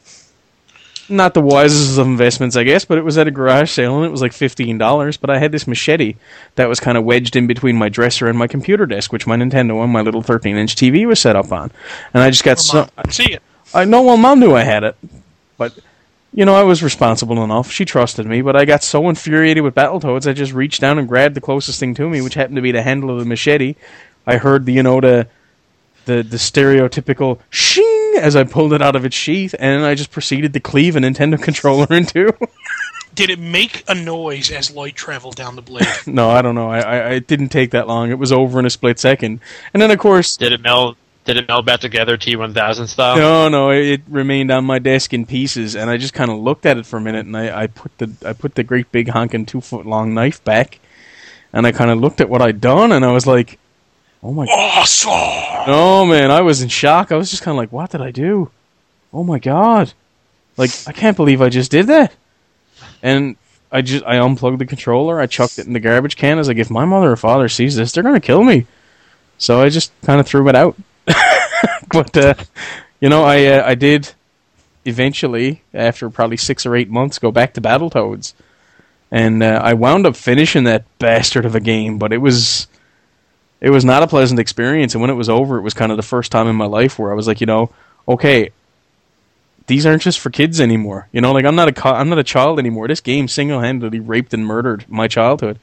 Not the wisest of investments, I guess, but it was at a garage sale and it was like fifteen dollars. But I had this machete that was kind of wedged in between my dresser and my computer desk, which my Nintendo and my little thirteen inch T V was set up on. And I just got so... I see it. I know, well, Mom knew I had it. But, you know, I was responsible enough. She trusted me, but I got so infuriated with Battletoads, I just reached down and grabbed the closest thing to me, which happened to be the handle of the machete. I heard the, you know, the... The, the stereotypical shing as I pulled it out of its sheath, and I just proceeded to cleave a Nintendo controller in two. Did it make a noise as light traveled down the blade? No, I don't know. I, I it didn't take that long. It was over in a split second, and then of course, did it meld? Did it meld back together T one thousand style? No, no. It, it remained on my desk in pieces, and I just kind of looked at it for a minute, and I, I put the I put the great big honking two foot long knife back, and I kind of looked at what I'd done, and I was like, oh my god. Awesome! Oh man, I was in shock. I was just kind of like, what did I do? Oh my god. Like, I can't believe I just did that. And I just, I unplugged the controller, I chucked it in the garbage can. I was like, if my mother or father sees this, they're gonna kill me. So I just kind of threw it out. But, uh, you know, I, uh, I did eventually, after probably six or eight months, go back to Battletoads. And uh, I wound up finishing that bastard of a game, but it was... It was not a pleasant experience, and when it was over, it was kind of the first time in my life where I was like, you know, okay, these aren't just for kids anymore. You know, like I'm not a co- I'm not a child anymore. This game single-handedly raped and murdered my childhood.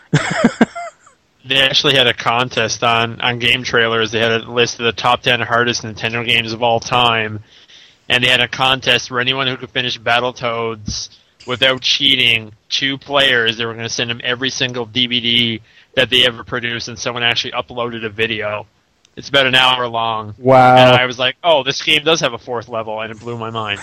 They actually had a contest on, on Game Trailers. They had a list of the top ten hardest Nintendo games of all time, and they had a contest where anyone who could finish Battletoads without cheating, two players, they were going to send them every single D V D that they ever produced, and someone actually uploaded a video. It's about an hour long. Wow. And I was like, oh, this game does have a fourth level, and it blew my mind.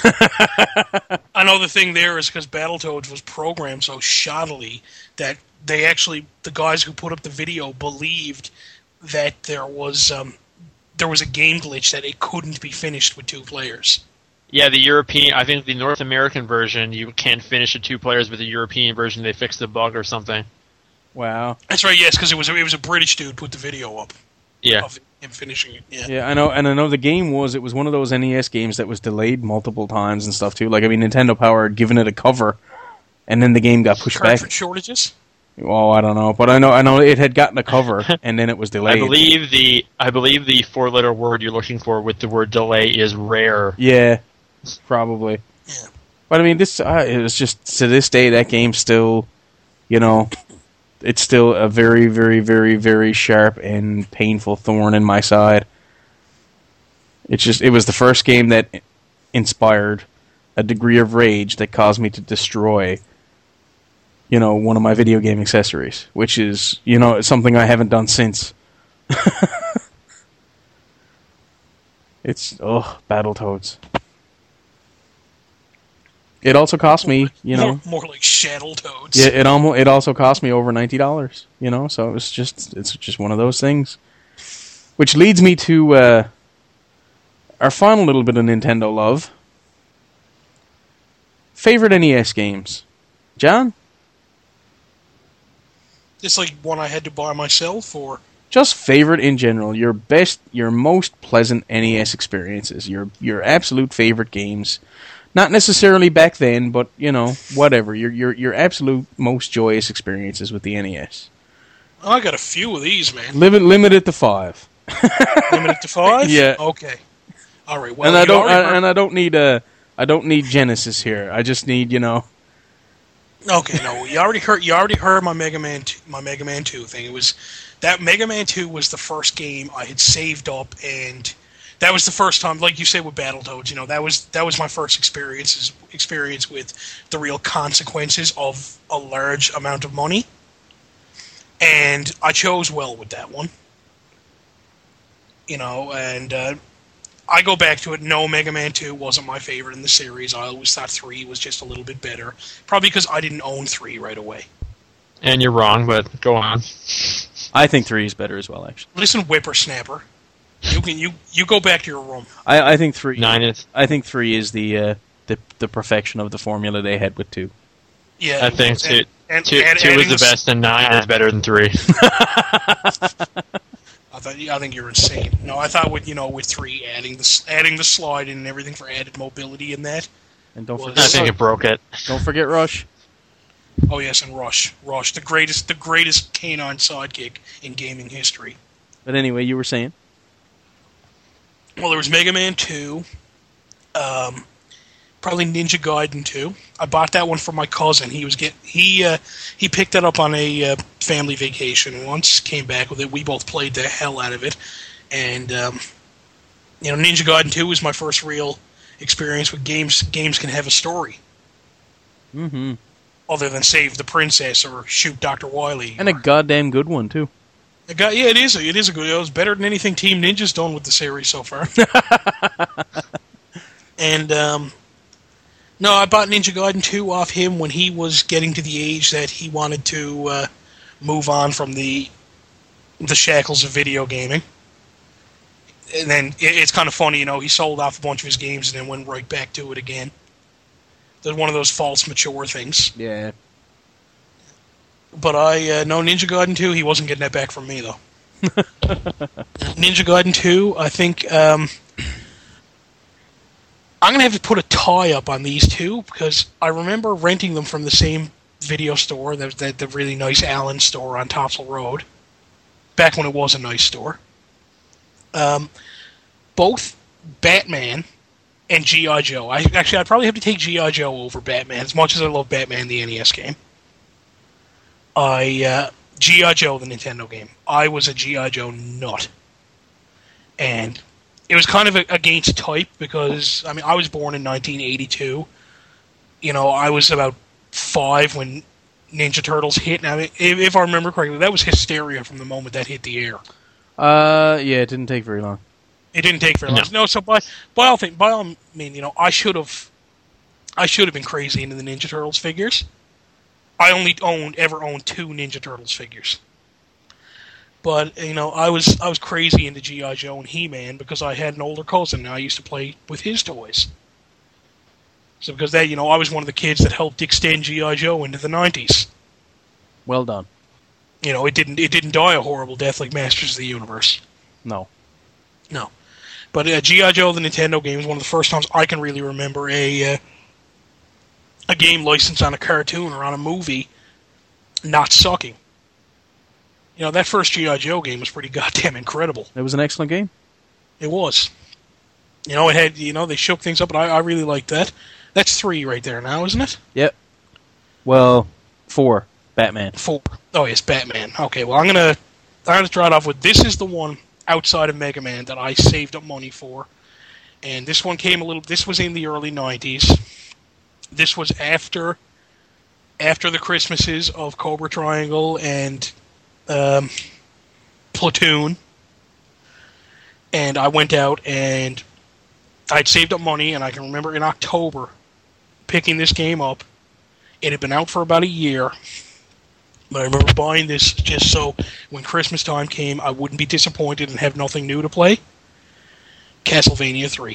I know the thing there is because Battletoads was programmed so shoddily that they actually, the guys who put up the video believed that there was um, there was a game glitch that it couldn't be finished with two players. Yeah, the European, I think the North American version, you can't finish it two players, but the European version, they fixed the bug or something. Wow. That's right, yes, because it was, a, it was a British dude put the video up. Yeah. Of him finishing it, yeah. Yeah, I know, and I know the game was, it was one of those N E S games that was delayed multiple times and stuff, too. Like, I mean, Nintendo Power had given it a cover, and then the game got pushed Cartridge back. shortages? Oh, I don't know, but I know I know it had gotten a cover, and then it was delayed. I believe the I believe the four-letter word you're looking for with the word delay is rare. Yeah, probably. Yeah. But I mean, this uh, it was just, to this day, that game's still, you know, it's still a very, very, very, very sharp and painful thorn in my side. It's just, it was the first game that inspired a degree of rage that caused me to destroy, you know, one of my video game accessories, which is, you know, something I haven't done since. It's oh, Battletoads. It also cost me, you know, more, more like Shaddletoads. Yeah, it almost it also cost me over ninety dollars. You know, so it was just it's just one of those things. Which leads me to uh, our final little bit of Nintendo love. Favorite N E S games, John? Just like one I had to buy myself, or just favorite in general. Your best, your most pleasant N E S experiences. Your your absolute favorite games. Not necessarily back then, but you know, whatever. Your your your absolute most joyous experiences with the N E S. I got a few of these, man. Limit limit it to five. Limit it to five? Yeah. Okay. All right. Well, and I don't I, and I don't need a I don't need Genesis here. I just need, you know. Okay, no, you already heard. You already heard my Mega Man, two, my Mega Man two thing. It was that Mega Man two was the first game I had saved up, and that was the first time, like you said with Battletoads. You know, that was that was my first experiences experience with the real consequences of a large amount of money, and I chose well with that one. You know, and uh, I go back to it. No, Mega Man two wasn't my favorite in the series. I always thought three was just a little bit better. Probably because I didn't own three right away. And you're wrong, but go on. I think three is better as well, actually. Listen, whippersnapper. You can you you go back to your room. I, I think three. Nine is. I think three is the uh, the the perfection of the formula they had with two. Yeah, I think and, two, and, two, and, two is the best, and nine is better than three. I thought I think you're insane. No, I thought with you know with three adding the adding the slide and everything for added mobility in that. And don't was, forget. I think it broke it. Don't forget Rush. Oh yes, and Rush, Rush, the greatest the greatest canine sidekick in gaming history. But anyway, you were saying. Well, there was Mega Man two, um, probably Ninja Gaiden two. I bought that one for my cousin. He was get he uh, he picked that up on a uh, family vacation once. Came back with it. We both played the hell out of it, and um, you know, Ninja Gaiden two was my first real experience with games. Games can have a story, Mm-hmm. other than save the princess or shoot Doctor Wily. And a goddamn good one too. It got, yeah, it is. A, it is a good. It was better than anything Team Ninja's done with the series so far. And um, no, I bought Ninja Gaiden two off him when he was getting to the age that he wanted to uh, move on from the the shackles of video gaming. And then it, it's kind of funny, you know, he sold off a bunch of his games and then went right back to it again. There's one of those false mature things. Yeah. But I uh, no Ninja Gaiden two. He wasn't getting that back from me though. Ninja Gaiden two. I think um, I'm gonna have to put a tie up on these two because I remember renting them from the same video store, the, the, the really nice Allen store on Topsail Road, back when it was a nice store. Um, both Batman and G I. Joe. I actually I'd probably have to take G I. Joe over Batman as much as I love Batman the N E S game. I uh, G I. Joe, the Nintendo game. I was a G I. Joe nut. And it was kind of a, against type because, I mean, I was born in nineteen eighty-two. You know, I was about five when Ninja Turtles hit. Now, if, if I remember correctly, that was hysteria from the moment that hit the air. Uh, yeah, it didn't take very long. It didn't take very long. No, no so by by all thing, by all mean, you know, I should have, I should have been crazy into the Ninja Turtles figures. I only owned ever owned two Ninja Turtles figures, but you know I was I was crazy into G I. Joe and He-Man because I had an older cousin and I used to play with his toys. So because that you know I was one of the kids that helped extend G I. Joe into the nineties. Well done. You know it didn't it didn't die a horrible death like Masters of the Universe. No. No, but uh, G I. Joe the Nintendo game was one of the first times I can really remember a. Uh, a game licensed on a cartoon or on a movie not sucking. You know, that first G I. Joe game was pretty goddamn incredible. It was an excellent game. It was. You know, it had, you know, they shook things up, but I, I really liked that. That's three right there now, isn't it? Yep. Well, four. Batman. Four. Oh, yes, Batman. Okay, well, I'm gonna, I'm gonna start off with, this is the one outside of Mega Man that I saved up money for. And this one came a little, this was in the early nineties. This was after after the Christmases of Cobra Triangle and um, Platoon. And I went out and I'd saved up money, and I can remember in October picking this game up. It had been out for about a year, but I remember buying this just so when Christmas time came, I wouldn't be disappointed and have nothing new to play. Castlevania three.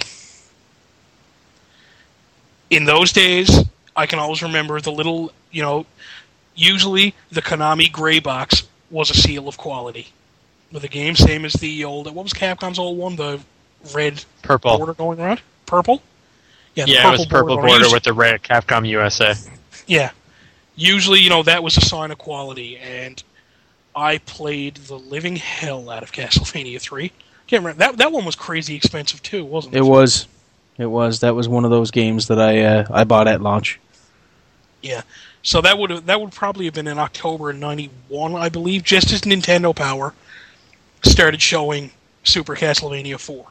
In those days, I can always remember the little, you know, usually the Konami gray box was a seal of quality. With the game, same as the old, what was Capcom's old one? The red Purple. border going around? Purple? Yeah, yeah, it was purple border, border with the red Capcom U S A. Yeah. Usually, you know, that was a sign of quality, and I played the living hell out of Castlevania three. Can't remember. That, that one was crazy expensive, too, wasn't it? It was. It was. That was one of those games that I uh, I bought at launch. Yeah. So that would have, that would probably have been in October of ninety-one, I believe, just as Nintendo Power started showing Super Castlevania four.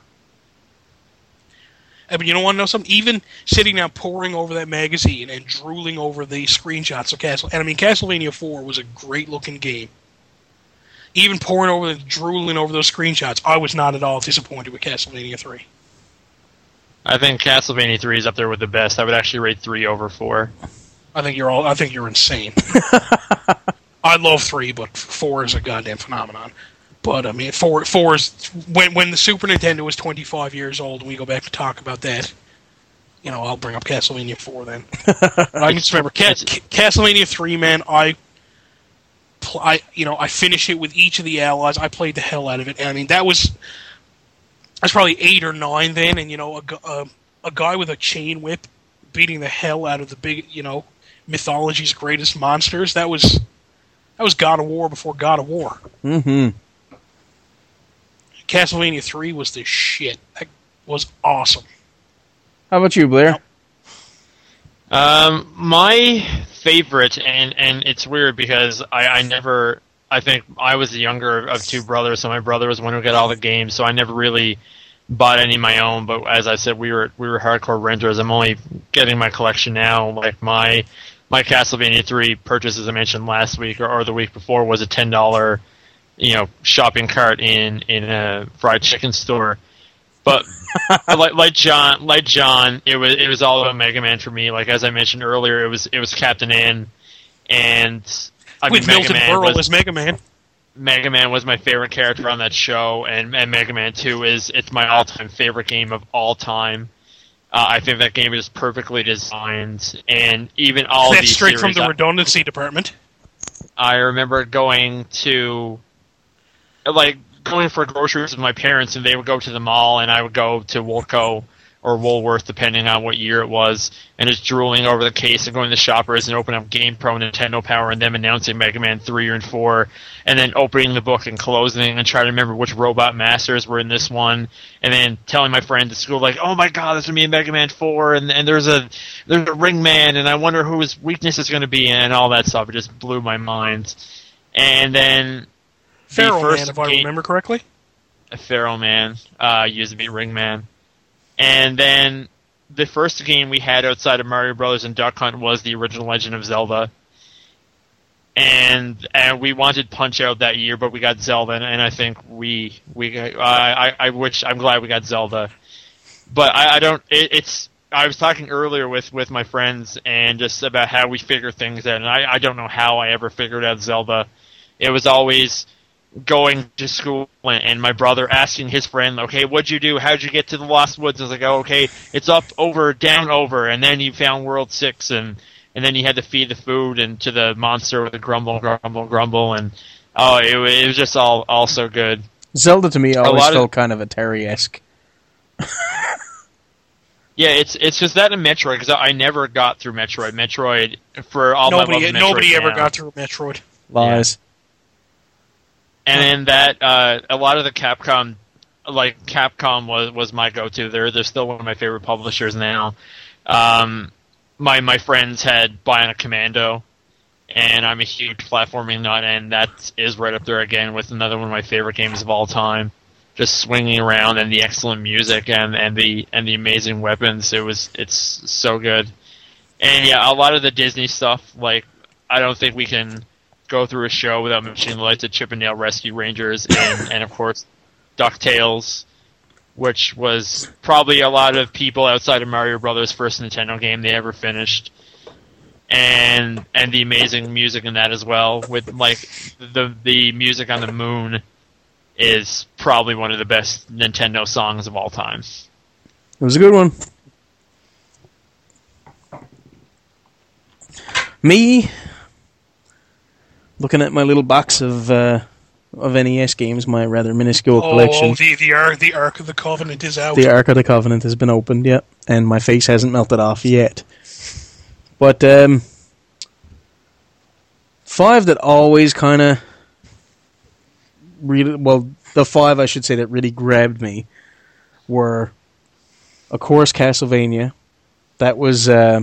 I mean, you don't want to know something? Even sitting down poring over that magazine and drooling over the screenshots of Castle... And I mean, Castlevania four was a great-looking game. Even poring over and drooling over those screenshots, I was not at all disappointed with Castlevania three. I think Castlevania three is up there with the best. I would actually rate three over four. I think you're all. I think you're insane. I love three, but four is a goddamn phenomenon. But I mean, four, four is when when the Super Nintendo was twenty-five years old, and we go back to talk about that. You know, I'll bring up Castlevania four then. I can just remember Cas- Castlevania three, man. I, pl- I, you know, I finished it with each of the allies. I played the hell out of it. And, I mean, that was I was probably eight or nine then, and you know, a, a a guy with a chain whip beating the hell out of the big, you know, mythology's greatest monsters. That was that was God of War before God of War. Mm-hmm. Castlevania three was the shit. That was awesome. How about you, Blair? Um, my favorite, and, and it's weird because I, I never, I think I was the younger of two brothers, so my brother was the one who got all the games, so I never really bought any of my own, but as I said, we were we were hardcore renters. I'm only getting my collection now. Like my my Castlevania three purchase, as I mentioned last week or, or the week before, was a ten dollar, you know, shopping cart in in a fried chicken store. But like like John, like John, it was it was all about Mega Man for me. Like as I mentioned earlier, it was it was Captain N, and I with mean, Milton Berle as Mega Man. Mega Man was my favorite character on that show, and, and Mega Man two is it's my all-time favorite game of all time. Uh, I think that game is perfectly designed, and even all That's these straight series, from the redundancy department. I remember going to, like, going for groceries with my parents, and they would go to the mall, and I would go to Woolco or Woolworth, depending on what year it was, and just drooling over the case and going to Shoppers and opening up GamePro, Nintendo Power, and them announcing Mega Man three and four, and then opening the book and closing and trying to remember which Robot Masters were in this one, and then telling my friends at school, like, oh my god, there's going to be a Mega Man four, and, and there's a there's a Ring Man, and I wonder who his weakness is going to be, and all that stuff. It just blew my mind. And then... Pharaoh the first Man, if I game, remember correctly. Pharaoh Man, uh, used to be Ring Man. And then the first game we had outside of Mario Brothers and Duck Hunt was the original Legend of Zelda. And and we wanted Punch-Out that year, but we got Zelda, and I think we we I I, I wish I'm glad we got Zelda. But I, I don't. It, it's I was talking earlier with, with my friends and just about how we figure things out, and I I don't know how I ever figured out Zelda. It was always going to school and my brother asking his friend, okay, what'd you do? How'd you get to the Lost Woods? I was like, oh, okay, it's up, over, down, over, and then you found World six, and, and then you had to feed the food and to the monster with a grumble, grumble, grumble, and oh, it, it was just all, all so good. Zelda to me always felt of, kind of Atari-esque. Yeah, it's it's just that in Metroid, because I never got through Metroid. Metroid, for all nobody, my love of Metroid Nobody ever now, got through Metroid. Lies. Yeah. And then that, uh, a lot of the Capcom, like, Capcom was, was my go-to. They're, they're still one of my favorite publishers now. Um, my, my friends had Bionic Commando, and I'm a huge platforming nut, and that is right up there again with another one of my favorite games of all time. Just swinging around, and the excellent music, and, and the, and the amazing weapons. It was, it's so good. And yeah, a lot of the Disney stuff, like, I don't think we can go through a show without mentioning the likes of Chip and Dale Rescue Rangers and, and of course, DuckTales. which was probably a lot of people outside of Mario Brothers' first Nintendo game they ever finished. And and the amazing music in that as well, with like the the music on the moon is probably one of the best Nintendo songs of all time. It was a good one. Me, looking at my little box of uh, of N E S games, my rather minuscule oh, collection. Oh, the the Ark, the Ark of the Covenant is out. The Ark of the Covenant has been opened, yep, and my face hasn't melted off yet. But um, five that always kind of really, well, the five I should say that really grabbed me were, of course, Castlevania. That was uh,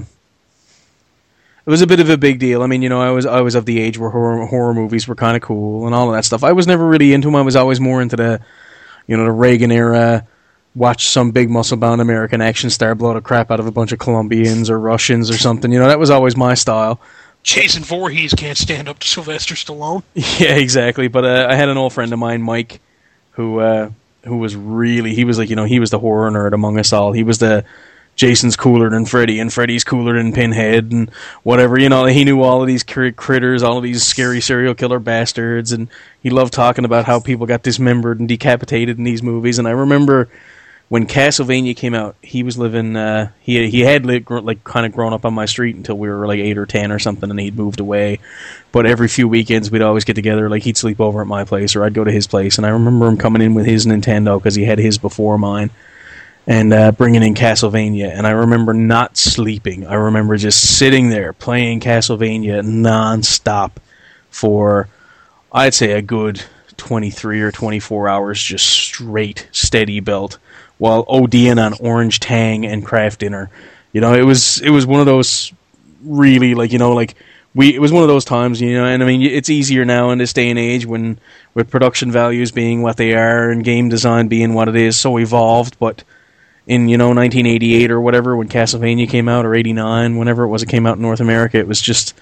it was a bit of a big deal. I mean, you know, I was I was of the age where horror horror movies were kind of cool and all of that stuff. I was never really into them. I was always more into the, you know, the Reagan era. Watch some big muscle-bound American action star blow the crap out of a bunch of Colombians or Russians or something. You know, that was always my style. Jason Voorhees can't stand up to Sylvester Stallone. Yeah, exactly. But uh, I had an old friend of mine, Mike, who uh, who was really, he was like, you know, he was the horror nerd among us all. He was the, Jason's cooler than Freddy, and Freddy's cooler than Pinhead, and whatever. You know, he knew all of these cr- critters, all of these scary serial killer bastards, and he loved talking about how people got dismembered and decapitated in these movies. And I remember when Castlevania came out, he was living, uh, he he had li- gr- like kind of grown up on my street until we were like eight or ten or something, and he'd moved away. But every few weekends, we'd always get together. Like, he'd sleep over at my place, or I'd go to his place. And I remember him coming in with his Nintendo, because he had his before mine, and uh, bringing in Castlevania. And I remember not sleeping. I remember just sitting there playing Castlevania non-stop for, I'd say, a good twenty-three or twenty-four hours, just straight, steady belt, while ODing on Orange Tang and Kraft Dinner. You know, it was it was one of those really, like, you know, like, we it was one of those times, you know, and I mean, it's easier now in this day and age when, with production values being what they are and game design being what it is, so evolved, but in, you know, nineteen eighty-eight or whatever, when Castlevania came out, or eighty-nine, whenever it was it came out in North America, it was just,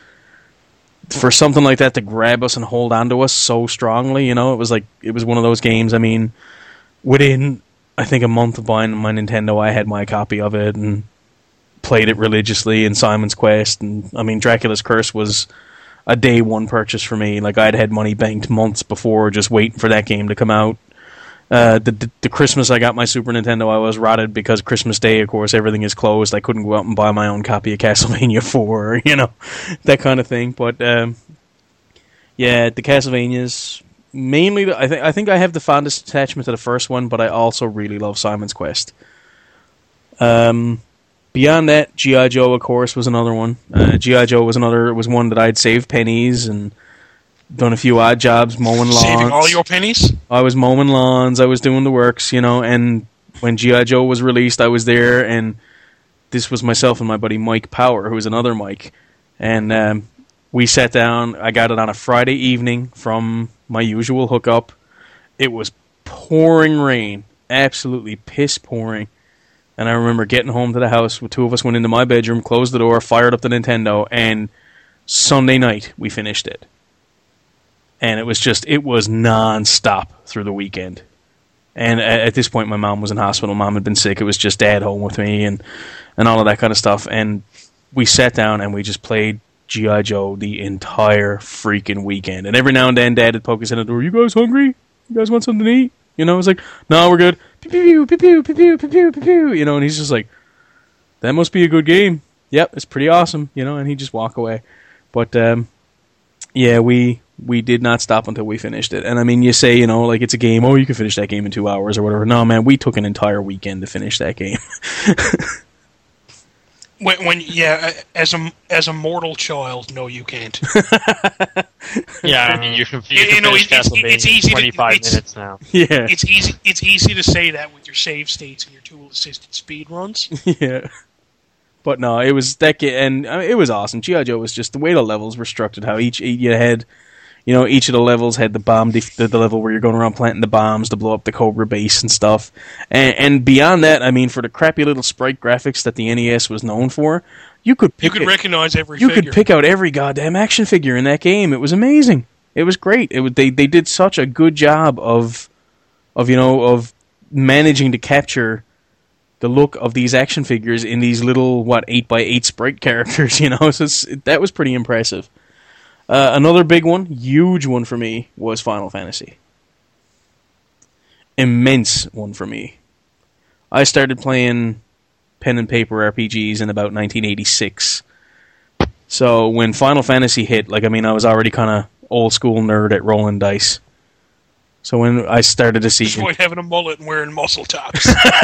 for something like that to grab us and hold on to us so strongly, you know, it was like, it was one of those games. I mean, within, I think, a month of buying my Nintendo, I had my copy of it and played it religiously, and Simon's Quest, and, I mean, Dracula's Curse was a day one purchase for me. Like, I'd had money banked months before, just waiting for that game to come out. Uh, the, the the Christmas I got my Super Nintendo, I was rotted because Christmas Day, of course, everything is closed. I couldn't go out and buy my own copy of Castlevania four, you know, that kind of thing. But um, yeah, the Castlevanias, mainly, the, I think I think I have the fondest attachment to the first one, but I also really love Simon's Quest. Um, beyond that, G I. Joe, of course, was another one. Uh, G I. Joe was another was one that I'd saved pennies and done a few odd jobs, mowing lawns. Saving all your pennies? I was mowing lawns, I was doing the works, you know, and when G I. Joe was released, I was there, and this was myself and my buddy Mike Power, who was another Mike, and um, we sat down. I got it on a Friday evening from my usual hookup. It was pouring rain, absolutely piss pouring, and I remember getting home to the house, the two of us went into my bedroom, closed the door, fired up the Nintendo, and Sunday night we finished it. And it was just, it was non-stop through the weekend. And at this point, my mom was in hospital. Mom had been sick. It was just Dad home with me and, and all of that kind of stuff. And we sat down and we just played G I. Joe the entire freaking weekend. And every now and then, Dad would poke his head in the door. You guys hungry? You guys want something to eat? You know, I was like, no, we're good. Pew, pew, pew, pew, pew, pew, pew, pew, pew. You know, and he's just like, that must be a good game. Yep, it's pretty awesome. You know, and he'd just walk away. But, um, yeah, we... we did not stop until we finished it. And I mean, you say, you know, like, it's a game, oh, you can finish that game in two hours or whatever. No, man, we took an entire weekend to finish that game. when, when, yeah, as a, as a mortal child, no, you can't. Yeah, I mean, you can, you You can know, finish it's- Castlevania it's easy in to- twenty-five it's- minutes now. Yeah. It's easy, it's easy to say that with your save states and your tool-assisted speed runs. Yeah. But no, it was that ga- and I mean, it was awesome. G I. Joe was just the way the levels were structured, how each, you had, you know, each of the levels had the bomb, def- the, the level where you're going around planting the bombs to blow up the Cobra base and stuff. And, and beyond that, I mean, for the crappy little sprite graphics that the N E S was known for, you could You pick could it- recognize every you figure. could pick out every goddamn action figure in that game. It was amazing. It was great. It was, they they did such a good job of of you know of managing to capture the look of these action figures in these little, what, eight by eight sprite characters, you know? So it's, that was pretty impressive. Uh, another big one, huge one for me, was Final Fantasy. Immense one for me. I started playing pen and paper R P Gs in about nineteen eighty-six. So when Final Fantasy hit, like, I mean, I was already kind of old school nerd at rolling dice. So when I started to see... Avoid having a mullet and wearing muscle tops.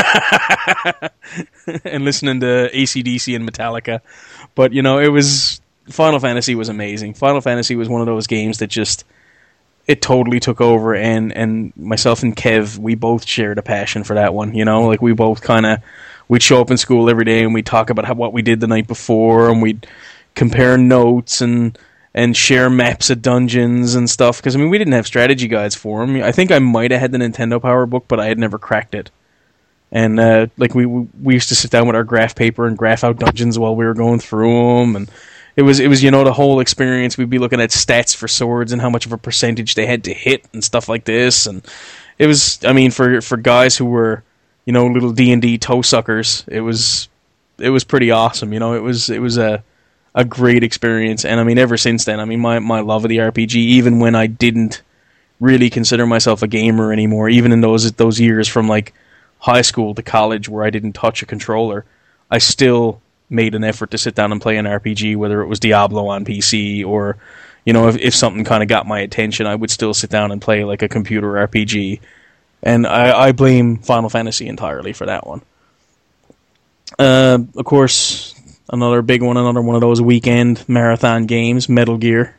and listening to A C D C and Metallica. But, you know, it was... Final Fantasy was amazing. Final Fantasy was one of those games that just... It totally took over, and, and myself and Kev, we both shared a passion for that one, you know? Like, we both kind of... We'd show up in school every day, and we'd talk about how, what we did the night before, and we'd compare notes, and... and share maps of dungeons and stuff. Because, I mean, we didn't have strategy guides for them. I think I might have had the Nintendo Power Book, but I had never cracked it. And, uh, like, we we used to sit down with our graph paper and graph out dungeons while we were going through them. And it was, it was you know, the whole experience. We'd be looking at stats for swords and how much of a percentage they had to hit and stuff like this. And it was, I mean, for for guys who were, you know, little D and D toe suckers, it was, it was pretty awesome. You know, it was, it was a... a great experience, and I mean, ever since then, I mean, my, my love of the R P G, even when I didn't really consider myself a gamer anymore, even in those those years from, like, high school to college where I didn't touch a controller, I still made an effort to sit down and play an R P G, whether it was Diablo on P C, or, you know, if, if something kind of got my attention, I would still sit down and play, like, a computer R P G, and I, I blame Final Fantasy entirely for that one. Uh, of course... Another big one, another one of those weekend marathon games, Metal Gear.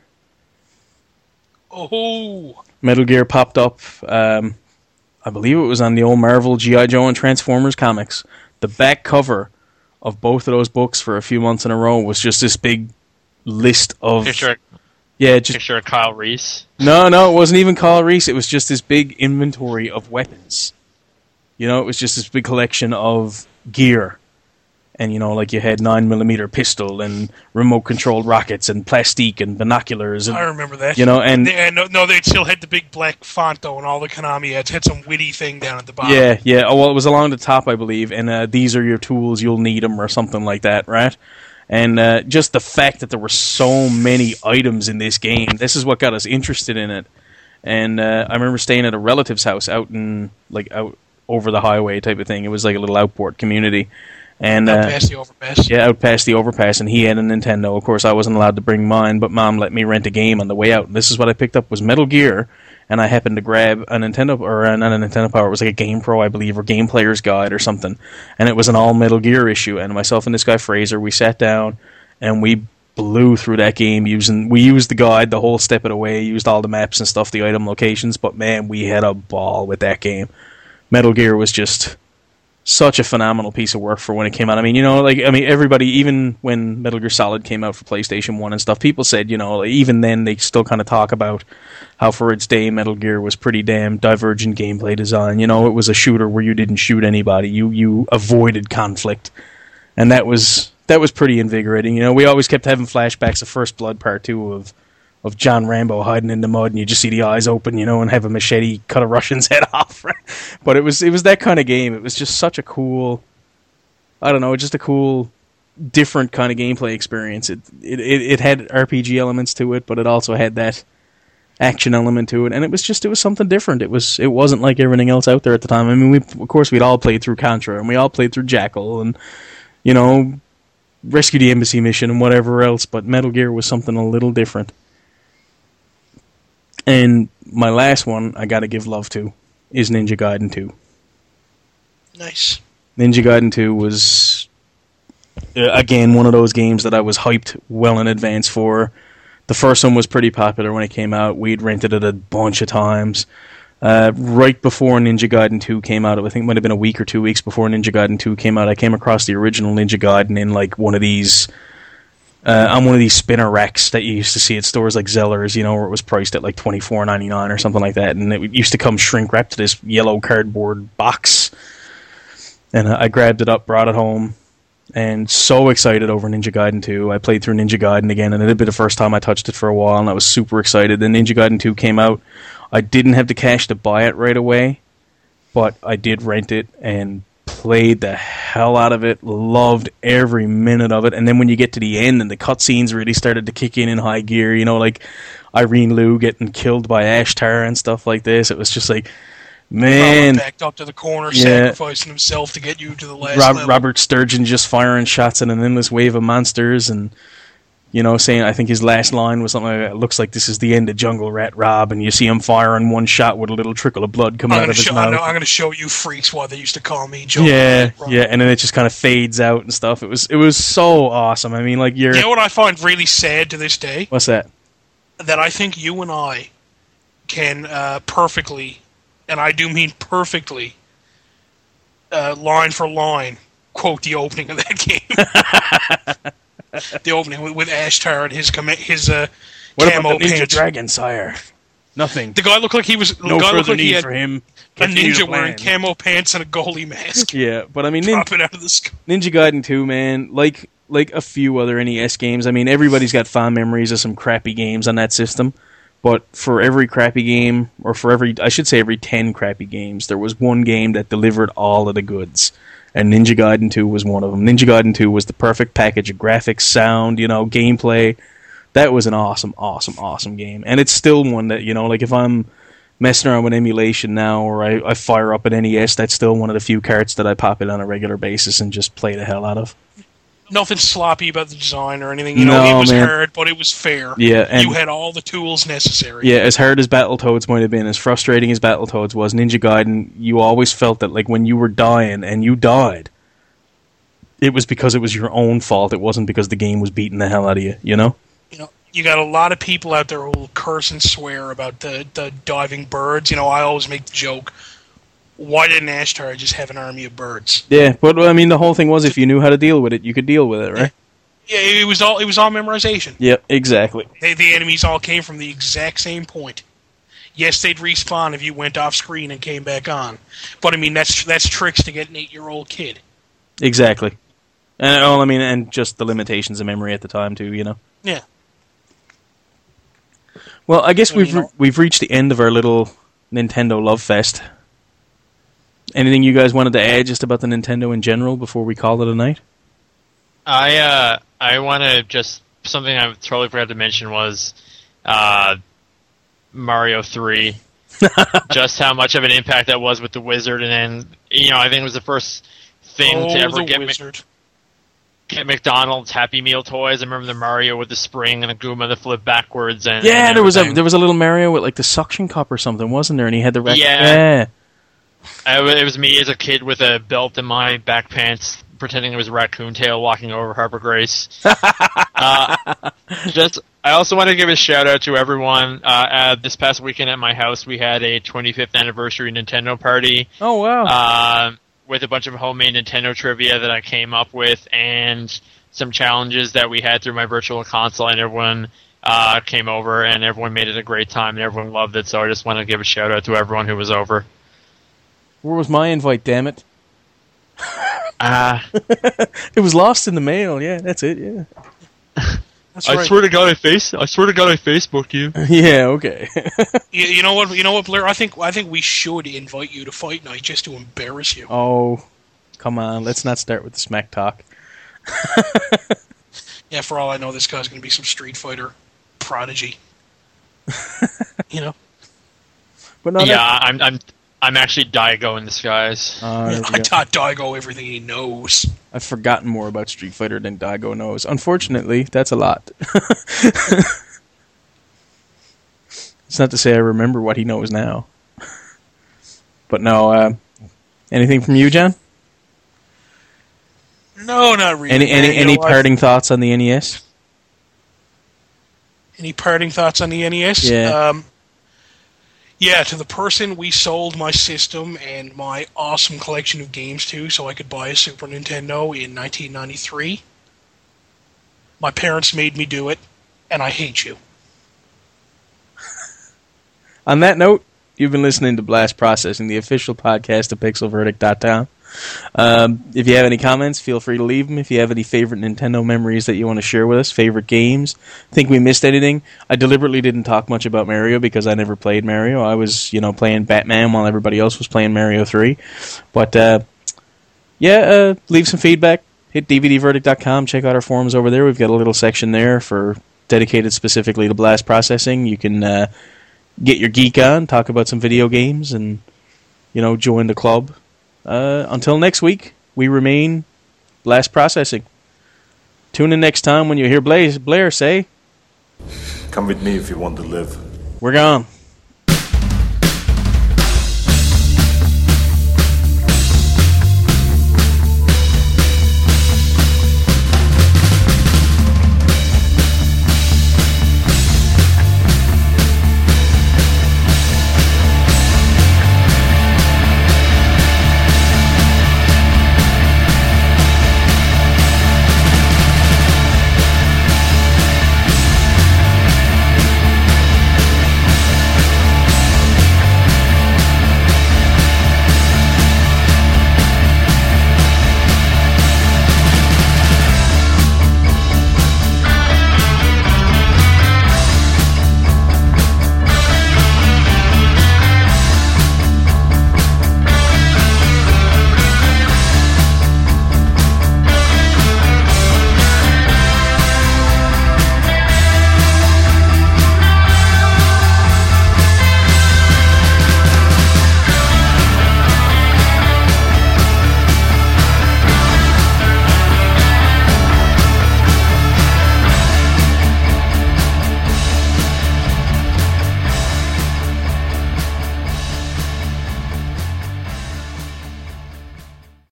Oh! Metal Gear popped up, um, I believe it was on the old Marvel, G I. Joe, and Transformers comics. The back cover of both of those books for a few months in a row was just this big list of... Picture, yeah, just, picture of Kyle Reese. No, no, it wasn't even Kyle Reese. It was just this big inventory of weapons. You know, it was just this big collection of gear. And, you know, like you had nine millimeter pistol and remote-controlled rockets and plastique and binoculars. And, I remember that. You know, and... They, no, no, they still had the big black font, though, and all the Konami ads had some witty thing down at the bottom. Yeah, yeah. Oh, well, it was along the top, I believe, and uh, these are your tools, you'll need them, or something like that, right? And uh, just the fact that there were so many items in this game, this is what got us interested in it. And uh, I remember staying at a relative's house out in, like, out over the highway type of thing. It was like a little outboard community. And, out uh, past the overpass. Yeah, out past the overpass, and he had a Nintendo. Of course, I wasn't allowed to bring mine, but Mom let me rent a game on the way out. And this is what I picked up, was Metal Gear, and I happened to grab a Nintendo, or uh, not a Nintendo Power, it was like a Game Pro, I believe, or Game Player's Guide or something. And it was an all Metal Gear issue, and myself and this guy Fraser, we sat down, and we blew through that game using, we used the guide the whole step of the way, used all the maps and stuff, the item locations, but man, we had a ball with that game. Metal Gear was just... such a phenomenal piece of work for when it came out. I mean, you know, like, I mean, everybody, even when Metal Gear Solid came out for PlayStation one and stuff, people said, you know, even then they still kind of talk about how for its day Metal Gear was pretty damn divergent gameplay design. You know, it was a shooter where you didn't shoot anybody. You you avoided conflict. And that was that was pretty invigorating. You know, we always kept having flashbacks of First Blood Part two of of John Rambo hiding in the mud, and you just see the eyes open, you know, and have a machete cut a Russian's head off. Right? But it was it was that kind of game. It was just such a cool, I don't know, just a cool, different kind of gameplay experience. It it it had R P G elements to it, but it also had that action element to it, and it was just it was something different. It was it wasn't like everything else out there at the time. I mean, we of course we'd all played through Contra, and we all played through Jackal, and you know, Rescue the Embassy Mission and whatever else. But Metal Gear was something a little different. And my last one I got to give love to is Ninja Gaiden two. Nice. Ninja Gaiden two was, uh, again, one of those games that I was hyped well in advance for. The first one was pretty popular when it came out. We'd rented it a bunch of times. Uh, right before Ninja Gaiden two came out, I think it might have been a week or two weeks before Ninja Gaiden two came out, I came across the original Ninja Gaiden in like one of these... Uh, on one of these spinner racks that you used to see at stores like Zeller's, you know, where it was priced at like twenty-four ninety-nine or something like that, and it used to come shrink wrapped to this yellow cardboard box. And uh, I grabbed it up, brought it home, and so excited over Ninja Gaiden two. I played through Ninja Gaiden again, and it had been the first time I touched it for a while, and I was super excited. Then Ninja Gaiden two came out. I didn't have the cash to buy it right away, but I did rent it and played the hell out of it. Loved every minute of it. And then when you get to the end and the cutscenes really started to kick in in high gear, you know, like Irene Liu getting killed by Ashtar and stuff like this, it was just like, man, Robert backed up to the corner, yeah. sacrificing himself to get you to the last Rob, level. Robert Sturgeon just firing shots at an endless wave of monsters, and you know, saying, I think his last line was something like, it looks like this is the end of Jungle Rat Rob, and you see him firing one shot with a little trickle of blood coming I'm out of his show, mouth. I'm going to show you freaks why they used to call me Jungle Yeah, Rat Rob. yeah, and then it just kind of fades out and stuff. It was it was so awesome. I mean, like, you're... You know what I find really sad to this day? What's that? That I think you and I can uh, perfectly, and I do mean perfectly, uh, line for line, quote the opening of that game. The opening with, with Ashtar and his com- his uh, What camo about the Ninja pants. Dragon, sire? Nothing. The guy looked like he was. No the guy looked further like he need had for him. a Continue to ninja wearing plan. camo pants and a goalie mask. Yeah, but I mean, nin- Dropping out of the sky. Ninja Gaiden two, man, like like a few other N E S games, I mean, everybody's got fond memories of some crappy games on that system, but for every crappy game, or for every, I should say every ten crappy games, there was one game that delivered all of the goods. And Ninja Gaiden two was one of them. Ninja Gaiden two was the perfect package of graphics, sound, you know, gameplay. That was an awesome, awesome, awesome game. And it's still one that, you know, like if I'm messing around with emulation now, or I, I fire up an N E S, that's still one of the few carts that I pop in on a regular basis and just play the hell out of. Nothing sloppy about the design or anything. You know, No, it was man. hard, but it was fair. Yeah, and you had all the tools necessary. yeah, as hard as Battletoads might have been, as frustrating as Battletoads was, Ninja Gaiden, you always felt that, like, when you were dying and you died, it was because it was your own fault. It wasn't because the game was beating the hell out of you, you know? You know, you got a lot of people out there who will curse and swear about the, the diving birds. You know, I always make the joke, why didn't Ashtar just have an army of birds? Yeah, but, I mean, the whole thing was if you knew how to deal with it, you could deal with it, right? Yeah, it was all it was all memorization. Yep, exactly. They, the enemies all came from the exact same point. Yes, they'd respawn if you went off screen and came back on. But, I mean, that's that's tricks to get an eight-year-old kid. Exactly. And, well, I mean, and just the limitations of memory at the time, too, you know? Yeah. Well, I guess Well, we've you know- re- we've reached the end of our little Nintendo Love Fest. Anything you guys wanted to add just about the Nintendo in general before we call it a night? I uh, I want to just something I totally forgot to mention was uh, Mario three. Just how much of an impact that was with the Wizard, and then you know I think it was the first thing oh, to ever the get me- wizard. get McDonald's Happy Meal toys. I remember the Mario with the spring and the Goomba that flipped backwards. And Yeah, and there was a everything. there was a little Mario with like the suction cup or something, wasn't there? And he had the rec- Yeah. yeah. I, it was me as a kid with a belt in my back pants, pretending it was Raccoon Tail walking over Harper Grace. uh, just, I also want to give a shout out to everyone. Uh, uh, this past weekend at my house, we had a twenty-fifth anniversary Nintendo party. Oh wow. Uh, with a bunch of homemade Nintendo trivia that I came up with, and some challenges that we had through my virtual console, and everyone uh, came over, and everyone made it a great time, and everyone loved it. So I just want to give a shout out to everyone who was over. Where was my invite, damn it? Ah. It was lost in the mail, yeah, that's it, yeah. That's I right. swear to God, I face. I swear to God, I Facebook you. Yeah, okay. You, you know what? You know what, Blair? I think I think we should invite you to Fight Night just to embarrass you. Oh, come on, let's not start with the smack talk. Yeah, for all I know, this guy's going to be some Street Fighter prodigy. You know, But no, Yeah, that- I'm. I'm. I'm actually Daigo in disguise. Uh, there we I go. taught Daigo everything he knows. I've forgotten more about Street Fighter than Daigo knows. Unfortunately, that's a lot. It's not to say I remember what he knows now. But no, uh, anything from you, John? No, not really. Any man. any You any know what? parting thoughts on the N E S? Any parting thoughts on the N E S? Yeah. Um, yeah, to the person we sold my system and my awesome collection of games to so I could buy a Super Nintendo in nineteen ninety-three, my parents made me do it, and I hate you. On that note, you've been listening to Blast Processing, the official podcast of Pixel Verdict dot com. Um, if you have any comments, feel free to leave them. If you have any favorite Nintendo memories that you want to share with us, favorite games, think we missed anything. I deliberately didn't talk much about Mario because I never played Mario. I was, you know, playing Batman while everybody else was playing Mario three. But, uh, yeah, uh, leave some feedback. Hit D V D verdict dot com. Check out our forums over there. We've got a little section there for dedicated specifically to blast processing. You can uh, get your geek on, talk about some video games, and, you know, join the club. Uh, until next week, we remain Blast Processing. Tune in next time when you hear Blaze, Blair say, "Come with me if you want to live." We're gone.